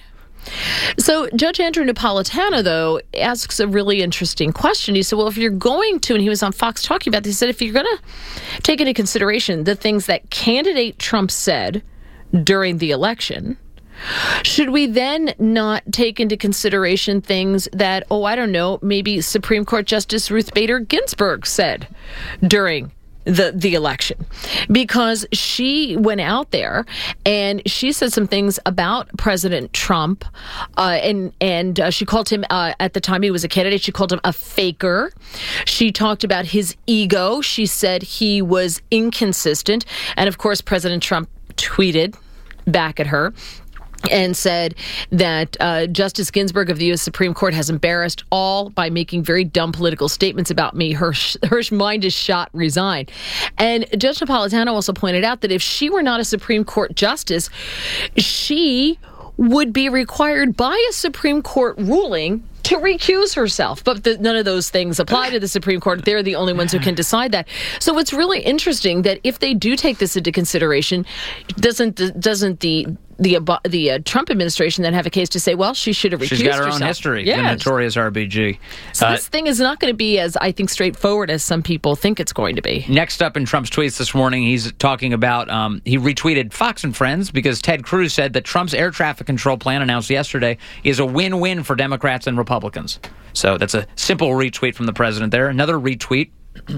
So Judge Andrew Napolitano, though, asks a really interesting question. He said, well, if you're going to, and he was on Fox talking about this, he said, if you're going to take into consideration the things that candidate Trump said during the election, should we then not take into consideration things that, oh, I don't know, maybe Supreme Court Justice Ruth Bader Ginsburg said during the the election? Because she went out there and she said some things about President Trump, uh, and and uh, she called him, uh, at the time he was a candidate, she called him a faker. She talked about his ego. She said he was inconsistent. And of course, President Trump tweeted back at her and said that uh, Justice Ginsburg of the U S Supreme Court has embarrassed all by making very dumb political statements about me. Her, her mind is shot, resign. And Judge Napolitano also pointed out that if she were not a Supreme Court justice, she would be required by a Supreme Court ruling to recuse herself. But the, none of those things apply to the Supreme Court. They're the only ones who can decide that. So it's really interesting that if they do take this into consideration, doesn't the, doesn't the the the uh, Trump administration then have a case to say, well, she should have recused herself? She's got her herself. own history, yes. the notorious R B G. So uh, this thing is not going to be as, I think, straightforward as some people think it's going to be. Next up in Trump's tweets this morning, he's talking about, um, he retweeted Fox and Friends because Ted Cruz said that Trump's air traffic control plan announced yesterday is a win-win for Democrats and Republicans. So that's a simple retweet from the president there. Another retweet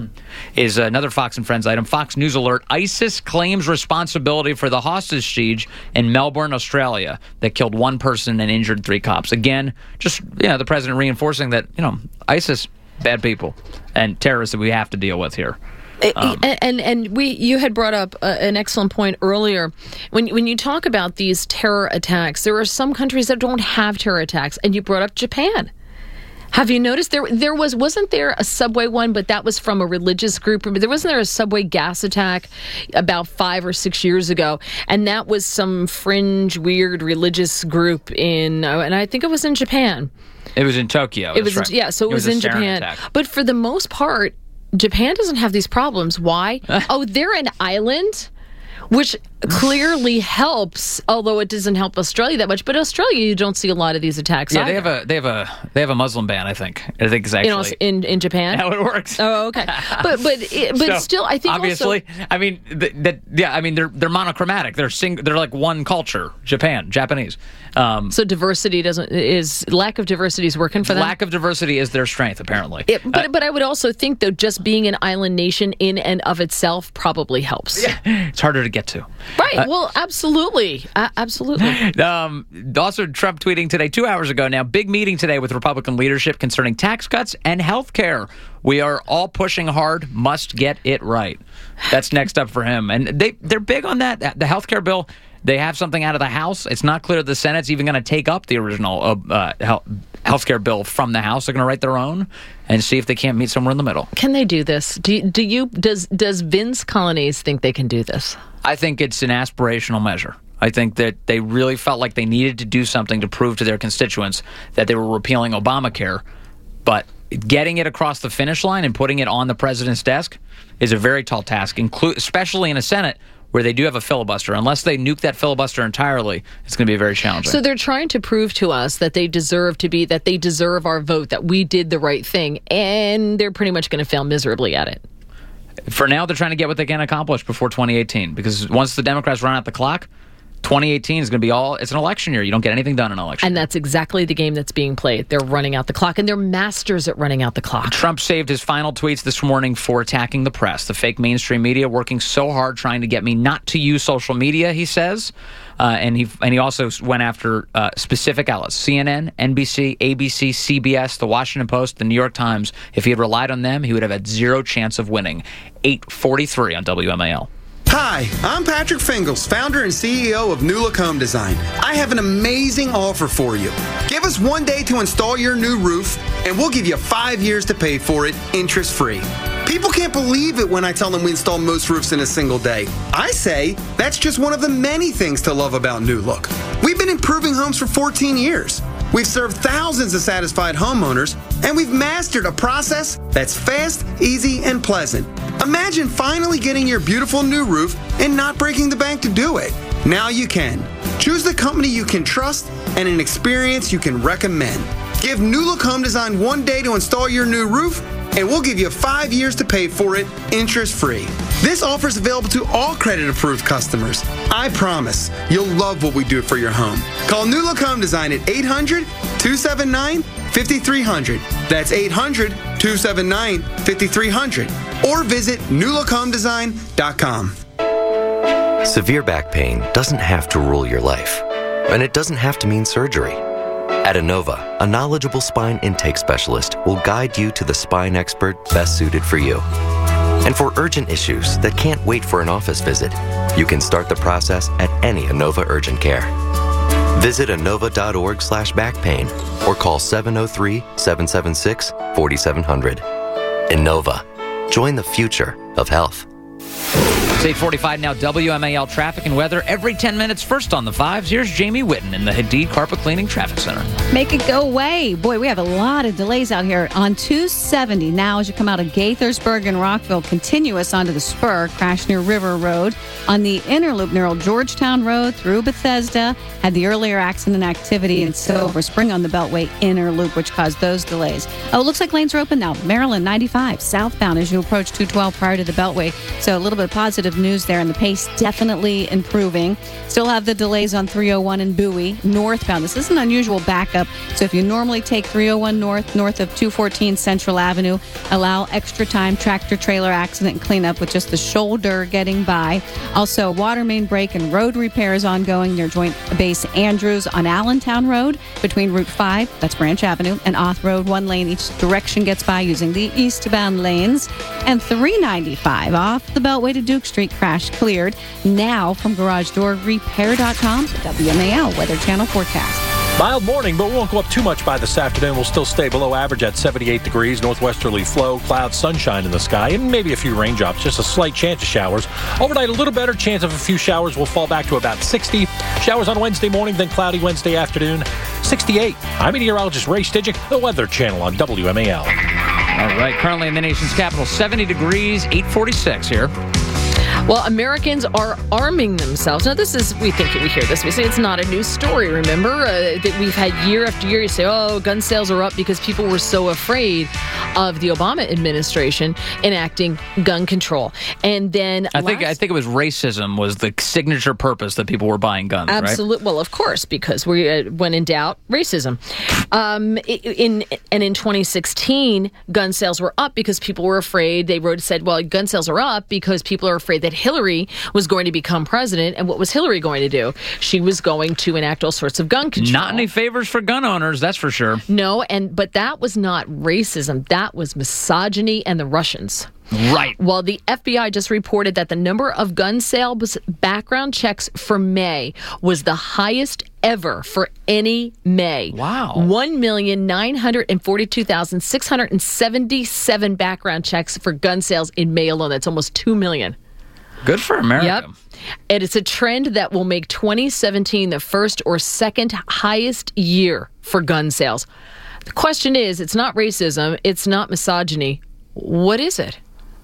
is another Fox and Friends item. Fox News alert: ISIS claims responsibility for the hostage siege in Melbourne, Australia, that killed one person and injured three cops. Again, just, you know, the president reinforcing that, you know, ISIS, bad people and terrorists that we have to deal with here. Um, and, and and we you had brought up uh, an excellent point earlier. When when you talk about these terror attacks, there are some countries that don't have terror attacks, and you brought up Japan. Have you noticed there there was wasn't there a subway one, but that was from a religious group? There wasn't there a subway gas attack about five or six years ago, and that was some fringe, weird religious group in, and I think it was in Japan. It was in Tokyo. It was right. in, yeah, so it, it was, was in Japan. Attack. But for the most part, Japan doesn't have these problems. Why? Oh, they're an island, which clearly helps, although it doesn't help Australia that much. But Australia, you don't see a lot of these attacks. Yeah, either. they have a they have a they have a Muslim ban. I think. I think it's actually in in, in Japan. How it works. Oh, okay. But but but so, still, I think obviously, also, I mean that yeah, I mean they're they're monochromatic. They're sing, they're like one culture. Japan, Japanese. Um, so diversity doesn't is lack of diversity is working for them. Lack of diversity is their strength, apparently. It, but uh, but I would also think though, just being an island nation in and of itself probably helps. Yeah, it's harder to get to. Right. Uh, well, absolutely, uh, absolutely. Um, also, Trump tweeting today, two hours ago now, big meeting today with Republican leadership concerning tax cuts and health care. We are all pushing hard, must get it right. That's next up for him. And they, they're big on that. The health care bill, they have something out of the House. It's not clear the Senate's even going to take up the original uh, health, health care bill from the House. They're going to write their own and see if they can't meet somewhere in the middle. Can they do this? Do you, do you does does Vince Colonnese think they can do this? I think it's an aspirational measure. I think that they really felt like they needed to do something to prove to their constituents that they were repealing Obamacare. But getting it across the finish line and putting it on the president's desk is a very tall task, inclu- especially in a Senate where they do have a filibuster. Unless they nuke that filibuster entirely, it's going to be very challenging. So they're trying to prove to us that they deserve to be, that they deserve our vote, that we did the right thing, and they're pretty much going to fail miserably at it. For now, they're trying to get what they can accomplish before twenty eighteen, because once the Democrats run out the clock, twenty eighteen is going to be all, it's an election year. You don't get anything done in an election. And that's exactly the game that's being played. They're running out the clock, and they're masters at running out the clock. Trump saved his final tweets this morning for attacking the press, the fake mainstream media working so hard trying to get me not to use social media, he says. Uh, and he and he also went after uh, specific outlets, C N N, N B C, A B C, C B S, The Washington Post, The New York Times. If he had relied on them, he would have had zero chance of winning. eight forty-three on W M A L. Hi, I'm Patrick Fingles, founder and C E O of New Look Home Design. I have an amazing offer for you. Give us one day to install your new roof, and we'll give you five years to pay for it, interest-free. People can't believe it when I tell them we install most roofs in a single day. I say that's just one of the many things to love about New Look. We've been improving homes for fourteen years. We've served thousands of satisfied homeowners, and we've mastered a process that's fast, easy, and pleasant. Imagine finally getting your beautiful new roof and not breaking the bank to do it. Now you can. Choose the company you can trust and an experience you can recommend. Give New Look Home Design one day to install your new roof, and we'll give you five years to pay for it, interest-free. This offer is available to all credit-approved customers. I promise you'll love what we do for your home. Call New Look Home Design at eight hundred, two seven nine, five three zero zero. That's eight hundred, two seven nine, five three zero zero. Or visit new look home design dot com. Severe back pain doesn't have to rule your life, and it doesn't have to mean surgery. At Inova, a knowledgeable spine intake specialist will guide you to the spine expert best suited for you. And for urgent issues that can't wait for an office visit, you can start the process at any Inova Urgent Care. Visit inova.org slash back pain or call seven oh three, seven seven six, four seven zero zero. Inova. Join the future of health. It's eight forty-five now, W M A L traffic and weather every ten minutes. First on the fives, here's Jamie Whitten in the Hadid Carpet Cleaning Traffic Center. Make it go away. Boy, we have a lot of delays out here on two seventy. Now, as you come out of Gaithersburg and Rockville, continuous onto the spur, crash near River Road. On the inner loop near Old Georgetown Road through Bethesda, had the earlier accident activity in Silver Spring on the Beltway inner loop, which caused those delays. Oh, it looks like lanes are open now. Maryland ninety-five, southbound as you approach two twelve prior to the Beltway. So a little bit of positive news there, and the pace definitely improving. Still have the delays on three oh one in Bowie, northbound. This is an unusual backup, so if you normally take three oh one north, north of two fourteen Central Avenue, allow extra time, tractor-trailer accident cleanup with just the shoulder getting by. Also, water main break and road repairs ongoing near Joint Base Andrews on Allentown Road between Route five, that's Branch Avenue, and Oth Road. One lane each direction gets by using the eastbound lanes. And three ninety-five off the Beltway to Duke Street, crash cleared. Now from garage door repair dot com, the W M A L Weather Channel forecast. Mild morning, but we won't go up too much by this afternoon. We'll still stay below average at seventy-eight degrees, northwesterly flow, clouds, sunshine in the sky, and maybe a few raindrops, just a slight chance of showers. Overnight, a little better chance of a few showers. Will fall back to about sixty. Showers on Wednesday morning, then cloudy Wednesday afternoon, sixty-eight. I'm meteorologist Ray Stidgick, the Weather Channel on W M A L. All right, currently in the nation's capital, seventy degrees, eight forty-six here. Well, Americans are arming themselves. Now, this is, we think we hear this. We say it's not a new story, remember? Uh, that we've had year after year, you say, oh, gun sales are up because people were so afraid of the Obama administration enacting gun control. And then I think I think it was racism was the signature purpose that people were buying guns, absolutely. Right? Well, of course, because we uh, when in doubt, racism. Um, in and in twenty sixteen, gun sales were up because people were afraid. They wrote said, well, gun sales are up because people are afraid that Hillary was going to become president. And what was Hillary going to do? She was going to enact all sorts of gun control. Not any favors for gun owners, that's for sure. No, and but that was not racism. That was misogyny and the Russians. Right. Well, the F B I just reported that the number of gun sales background checks for May was the highest ever for any May. Wow. one million nine hundred forty-two thousand six hundred seventy-seven background checks for gun sales in May alone. That's almost two million. Good for America. Yep. And it's a trend that will make twenty seventeen the first or second highest year for gun sales. The question is, it's not racism, it's not misogyny. What is it?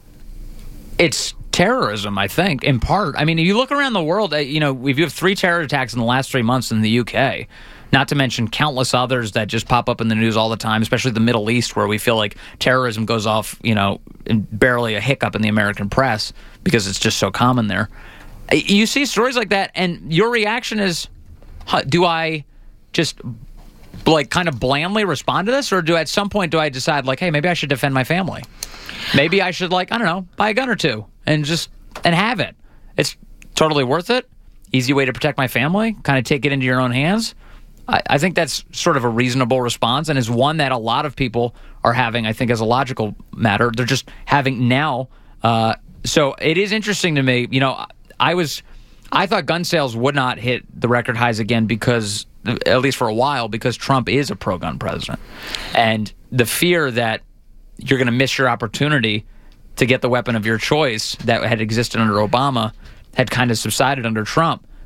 It's terrorism, I think, in part. I mean, if you look around the world, you know, we have three terror attacks in the last three months in the U K, not to mention countless others that just pop up in the news all the time, especially the Middle East, where we feel like terrorism goes off, you know, barely a hiccup in the American press because it's just so common there. You see stories like that, and your reaction is, huh, do I just like kind of blandly respond to this, or do at some point do I decide like, hey, maybe I should defend my family? Maybe I should, like, I don't know, buy a gun or two and just and have it. It's totally worth it. Easy way to protect my family. Kind of take it into your own hands. I, I think that's sort of a reasonable response and is one that a lot of people are having, I think, as a logical matter. They're just having now. Uh, so it is interesting to me. You know, I was, I thought gun sales would not hit the record highs again because, at least for a while, because Trump is a pro-gun president. And the fear that you're going to miss your opportunity to get the weapon of your choice that had existed under Obama had kind of subsided under Trump.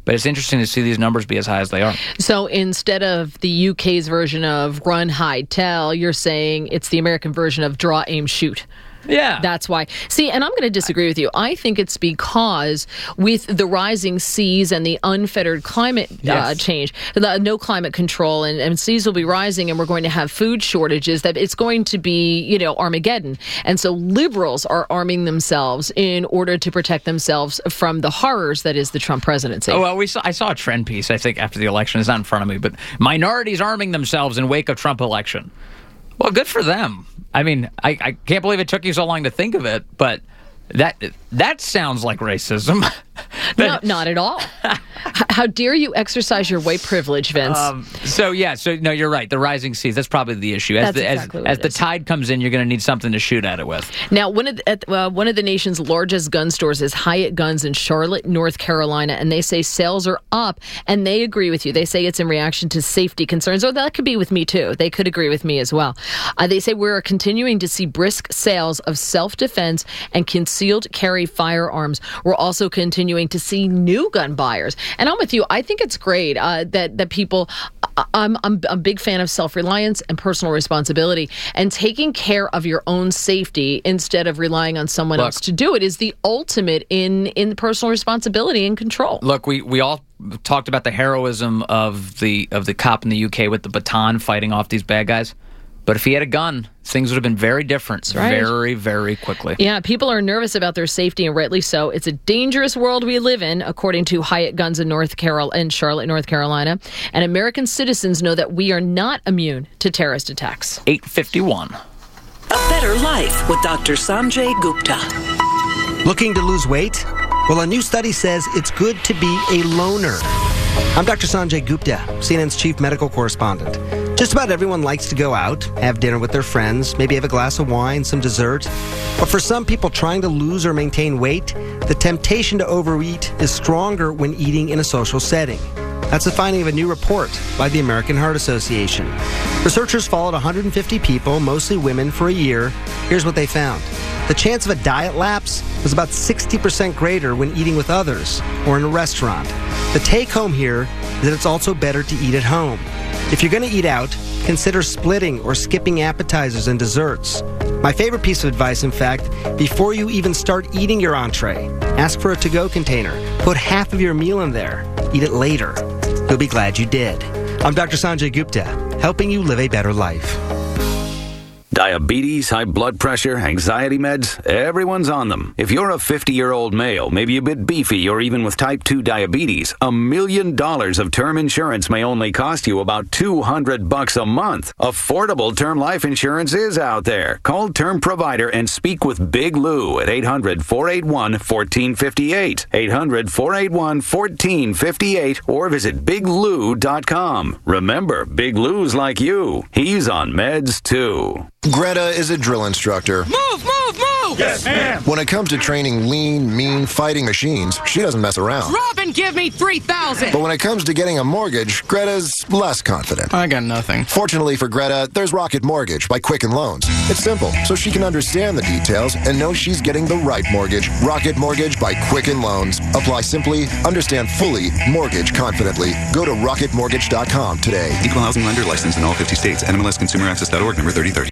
But it's interesting to see these numbers be as high as they are. So instead of the U K's version of run, hide, tell, you're saying it's the American version of draw, aim, shoot. Yeah. That's why. See, and I'm going to disagree with you. I think it's because with the rising seas and the unfettered climate yes. uh, change, the no climate control, and, and seas will be rising, and we're going to have food shortages, that it's going to be, you know, Armageddon. And so liberals are arming themselves in order to protect themselves from the horrors that is the Trump presidency. Oh, well, we saw, I saw a trend piece, I think, after the election. It's not in front of me, but minorities arming themselves in wake of Trump election. Well, good for them. I mean, I, I can't believe it took you so long to think of it, but that that sounds like racism. No, not at all. How dare you exercise your white privilege, Vince? Um, so, yeah, so no, you're right. The rising seas, that's probably the issue. As That's the, exactly as, what as it the is. tide comes in, you're going to need something to shoot at it with. Now, one of the, at, uh, one of the nation's largest gun stores is Hyatt Guns in Charlotte, North Carolina, and they say sales are up, and they agree with you. They say it's in reaction to safety concerns. Oh, that could be with me, too. They could agree with me as well. Uh, they say we're continuing to see brisk sales of self-defense and concealed carry firearms. We're also continuing to see new gun buyers. And I'm with you. I think it's great uh, that, that people... I'm, I'm a big fan of self-reliance and personal responsibility, and taking care of your own safety instead of relying on someone Look, else to do it is the ultimate in, in personal responsibility and control. Look, we, we all talked about the heroism of the of the cop in the U K with the baton fighting off these bad guys. But if he had a gun, things would have been very different right. very, very quickly. Yeah, people are nervous about their safety, and rightly so. It's a dangerous world we live in, according to Hyatt Guns in North Carol in Charlotte, North Carolina. And American citizens know that we are not immune to terrorist attacks. eight fifty-one. A Better Life with Doctor Sanjay Gupta. Looking to lose weight? Well, a new study says it's good to be a loner. I'm Doctor Sanjay Gupta, C N N's chief medical correspondent. Just about everyone likes to go out, have dinner with their friends, maybe have a glass of wine, some dessert. But for some people trying to lose or maintain weight, the temptation to overeat is stronger when eating in a social setting. That's the finding of a new report by the American Heart Association. Researchers followed one hundred fifty people, mostly women, for a year. Here's what they found. The chance of a diet lapse was about sixty percent greater when eating with others or in a restaurant. The take-home here is that it's also better to eat at home. If you're going to eat out, consider splitting or skipping appetizers and desserts. My favorite piece of advice, in fact, before you even start eating your entree, ask for a to-go container. Put half of your meal in there. Eat it later. You'll be glad you did. I'm Doctor Sanjay Gupta, helping you live a better life. Diabetes, high blood pressure, anxiety meds, everyone's on them. If you're a fifty-year-old male, maybe a bit beefy, or even with type two diabetes, a million dollars of term insurance may only cost you about two hundred bucks a month. Affordable term life insurance is out there. Call Term Provider and speak with Big Lou at eight hundred, four eight one, one four five eight, eight hundred, four eight one, one four five eight, or visit big lou dot com. Remember, Big Lou's like you. He's on meds too. Greta is a drill instructor. Move, move, move! Yes, ma'am! When it comes to training lean, mean, fighting machines, she doesn't mess around. Robin, give me three thousand! But when it comes to getting a mortgage, Greta's less confident. I got nothing. Fortunately for Greta, there's Rocket Mortgage by Quicken Loans. It's simple, so she can understand the details and know she's getting the right mortgage. Rocket Mortgage by Quicken Loans. Apply simply, understand fully, mortgage confidently. Go to rocket mortgage dot com today. Equal housing lender licensed in all fifty states. N M L S consumer access dot org number thirty thirty.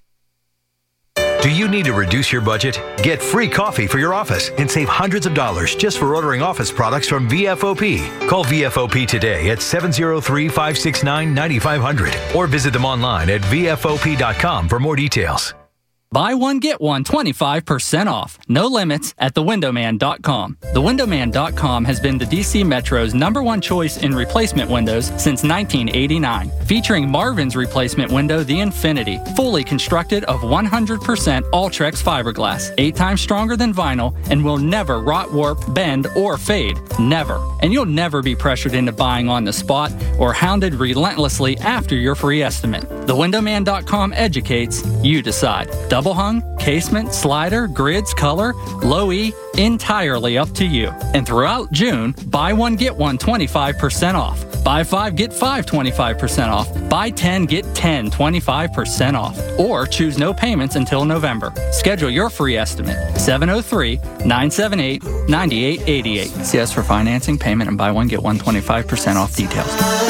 Do you need to reduce your budget? Get free coffee for your office and save hundreds of dollars just for ordering office products from V F O P. Call V F O P today at seven oh three, five six nine, nine five hundred or visit them online at V F O P dot com for more details. Buy one, get one twenty-five percent off. No limits at the window man dot com. the window man dot com has been the D C Metro's number one choice in replacement windows since nineteen eighty-nine. Featuring Marvin's replacement window, the Infinity, fully constructed of one hundred percent Ultrex fiberglass, eight times stronger than vinyl, and will never rot, warp, bend, or fade. Never. And you'll never be pressured into buying on the spot or hounded relentlessly after your free estimate. the window man dot com educates, you decide. Double hung, casement, slider, grids, color, low E, entirely up to you. And throughout June, buy one, get one twenty-five percent off. Buy five, get five twenty-five percent off. Buy ten, get ten twenty-five percent off. Or choose no payments until November. Schedule your free estimate. seven oh three, nine seven eight, nine eight eight eight. See us for financing, payment, and buy one, get one twenty-five percent off details.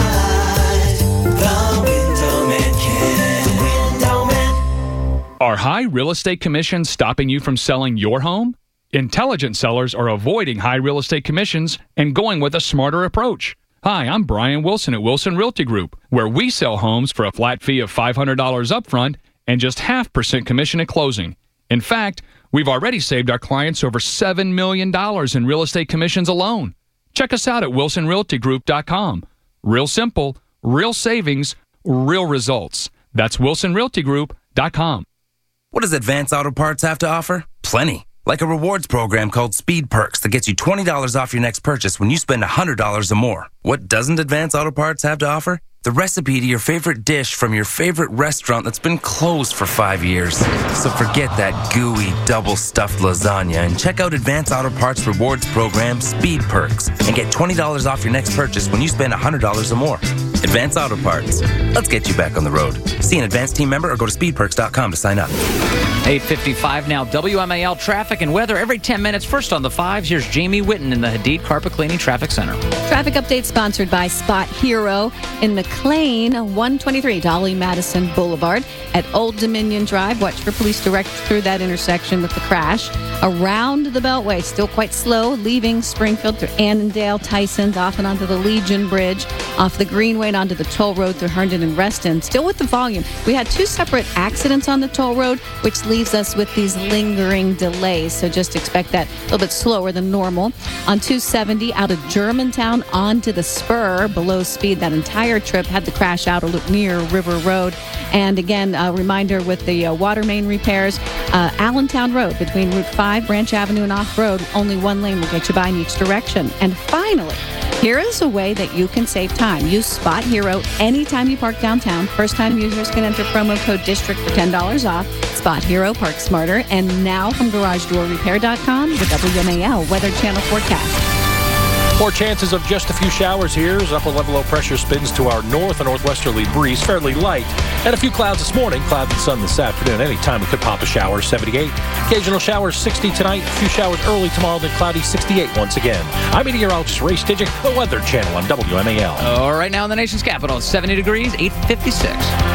Are high real estate commissions stopping you from selling your home? Intelligent sellers are avoiding high real estate commissions and going with a smarter approach. Hi, I'm Brian Wilson at Wilson Realty Group, where we sell homes for a flat fee of five hundred dollars upfront and just half percent commission at closing. In fact, we've already saved our clients over seven million dollars in real estate commissions alone. Check us out at wilson realty group dot com. Real simple, real savings, real results. That's wilson realty group dot com. What does Advance Auto Parts have to offer? Plenty. Like a rewards program called Speed Perks that gets you twenty dollars off your next purchase when you spend one hundred dollars or more. What doesn't Advance Auto Parts have to offer? The recipe to your favorite dish from your favorite restaurant that's been closed for five years. So forget that gooey, double-stuffed lasagna and check out Advance Auto Parts rewards program Speed Perks and get twenty dollars off your next purchase when you spend one hundred dollars or more. Advance Auto Parts. Let's get you back on the road. See an Advance team member or go to speed perks dot com to sign up. eight fifty-five now, W M A L traffic and weather every ten minutes. First on the fives, here's Jamie Witten in the Hadid Carpet Cleaning Traffic Center. Traffic update sponsored by Spot Hero in McLean, one twenty-three Dolly Madison Boulevard. At Old Dominion Drive, watch for police direct through that intersection with the crash. Around the Beltway, still quite slow, leaving Springfield through Annandale, Tysons, off and onto the Legion Bridge, off the Greenway and onto the toll road through Herndon and Reston. Still with the volume. We had two separate accidents on the toll road, which leaves us with these lingering delays. So just expect that a little bit slower than normal. On two seventy, out of Germantown onto the spur, below speed. That entire trip had the crash out near River Road. And again, a reminder with the uh, water main repairs, uh, Allentown Road between Route five, Branch Avenue, and Off Road. Only one lane will get you by in each direction. And finally, here is a way that you can save time. Use Spot Hero anytime you park downtown. First-time users can enter promo code DISTRICT for ten dollars off. Spot Hero, park smarter. And now from garage door repair dot com, the W M A L Weather Channel forecast. More chances of just a few showers here as upper level low pressure spins to our north and northwesterly breeze, fairly light. And a few clouds this morning, clouds and sun this afternoon. Anytime we could pop a shower, seventy-eight. Occasional showers, sixty tonight. A few showers early tomorrow, then cloudy, sixty-eight once again. I'm meteorologist Ray Stidgick, the Weather Channel on W M A L. All right, now in the nation's capital, seventy degrees, eight fifty-six.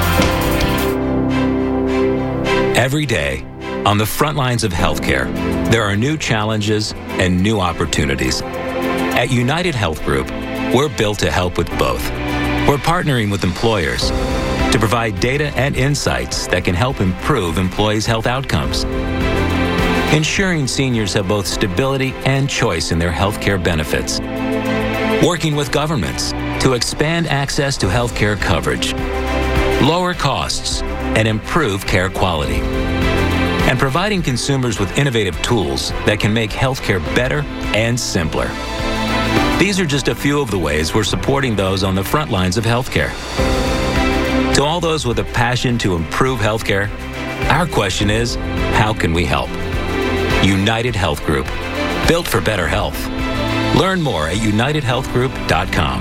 Every day, on the front lines of healthcare, there are new challenges and new opportunities. At United Health Group, we're built to help with both. We're partnering with employers to provide data and insights that can help improve employees' health outcomes. Ensuring seniors have both stability and choice in their healthcare benefits. Working with governments to expand access to healthcare coverage, lower costs, and improve care quality. And providing consumers with innovative tools that can make healthcare better and simpler. These are just a few of the ways we're supporting those on the front lines of healthcare. To all those with a passion to improve healthcare, our question is, how can we help? United Health Group, built for better health. Learn more at united health group dot com.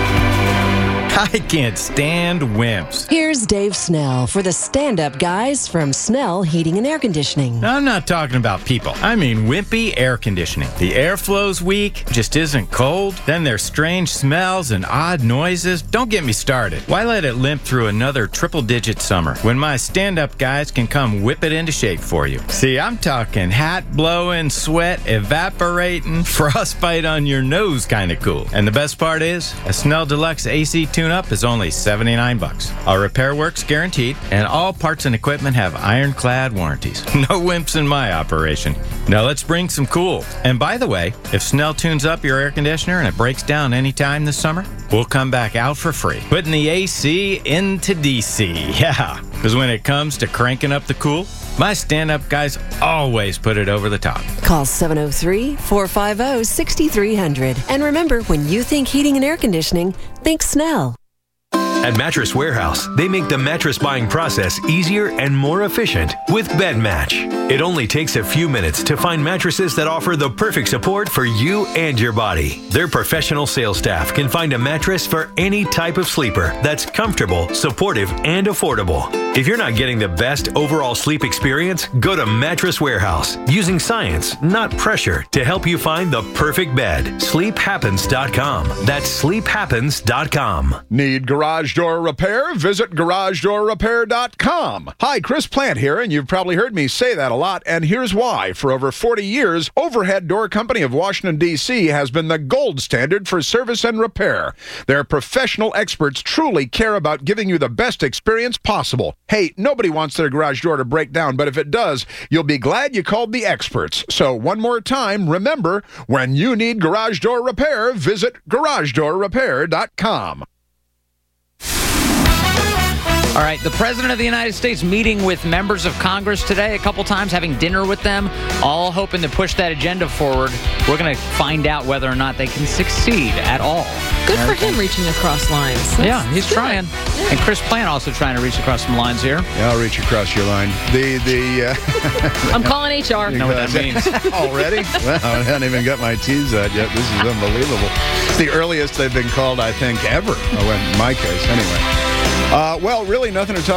I can't stand wimps. Here's Dave Snell for the stand-up guys from Snell Heating and Air Conditioning. I'm not talking about people. I mean wimpy air conditioning. The airflow's weak, just isn't cold. Then there's strange smells and odd noises. Don't get me started. Why let it limp through another triple-digit summer when my stand-up guys can come whip it into shape for you? See, I'm talking hat blowing, sweat evaporating, frostbite on your nose kind of cool. And the best part is, a Snell Deluxe A C tune up is only seventy-nine bucks. Our repair work's guaranteed, and all parts and equipment have ironclad warranties. No wimps in my operation. Now let's bring some cool. And by the way, if Snell tunes up your air conditioner and it breaks down anytime this summer, we'll come back out for free. Putting the A C into D C. Yeah, because when it comes to cranking up the cool, my stand-up guys always put it over the top. Call seven oh three, four five oh, six three zero zero. And remember, when you think heating and air conditioning, think Snell. At Mattress Warehouse, they make the mattress buying process easier and more efficient with Bed Match. It only takes a few minutes to find mattresses that offer the perfect support for you and your body. Their professional sales staff can find a mattress for any type of sleeper that's comfortable, supportive, and affordable. If you're not getting the best overall sleep experience, go to Mattress Warehouse, using science, not pressure, to help you find the perfect bed. sleep happens dot com. That's sleep happens dot com. Need garage door repair? Visit garage door repair dot com. Hi, Chris Plant here, and you've probably heard me say that a lot, and here's why. For over forty years, Overhead Door Company of Washington, D C has been the gold standard for service and repair. Their professional experts truly care about giving you the best experience possible. Hey, nobody wants their garage door to break down, but if it does, you'll be glad you called the experts. So one more time, remember, when you need garage door repair, visit garage door repair dot com. All right, the President of the United States meeting with members of Congress today a couple times, having dinner with them, all hoping to push that agenda forward. We're going to find out whether or not they can succeed at all. Good for him reaching across lines. That's yeah, he's good. trying. Yeah. And Chris Plant also trying to reach across some lines here. Yeah, I'll reach across your line. The the. Uh, I'm calling H R. I know what that means. Already? Well, I haven't even got my T's out yet. This is unbelievable. It's the earliest they've been called, I think, ever. Oh, in my case, anyway. Uh, well, really nothing to talk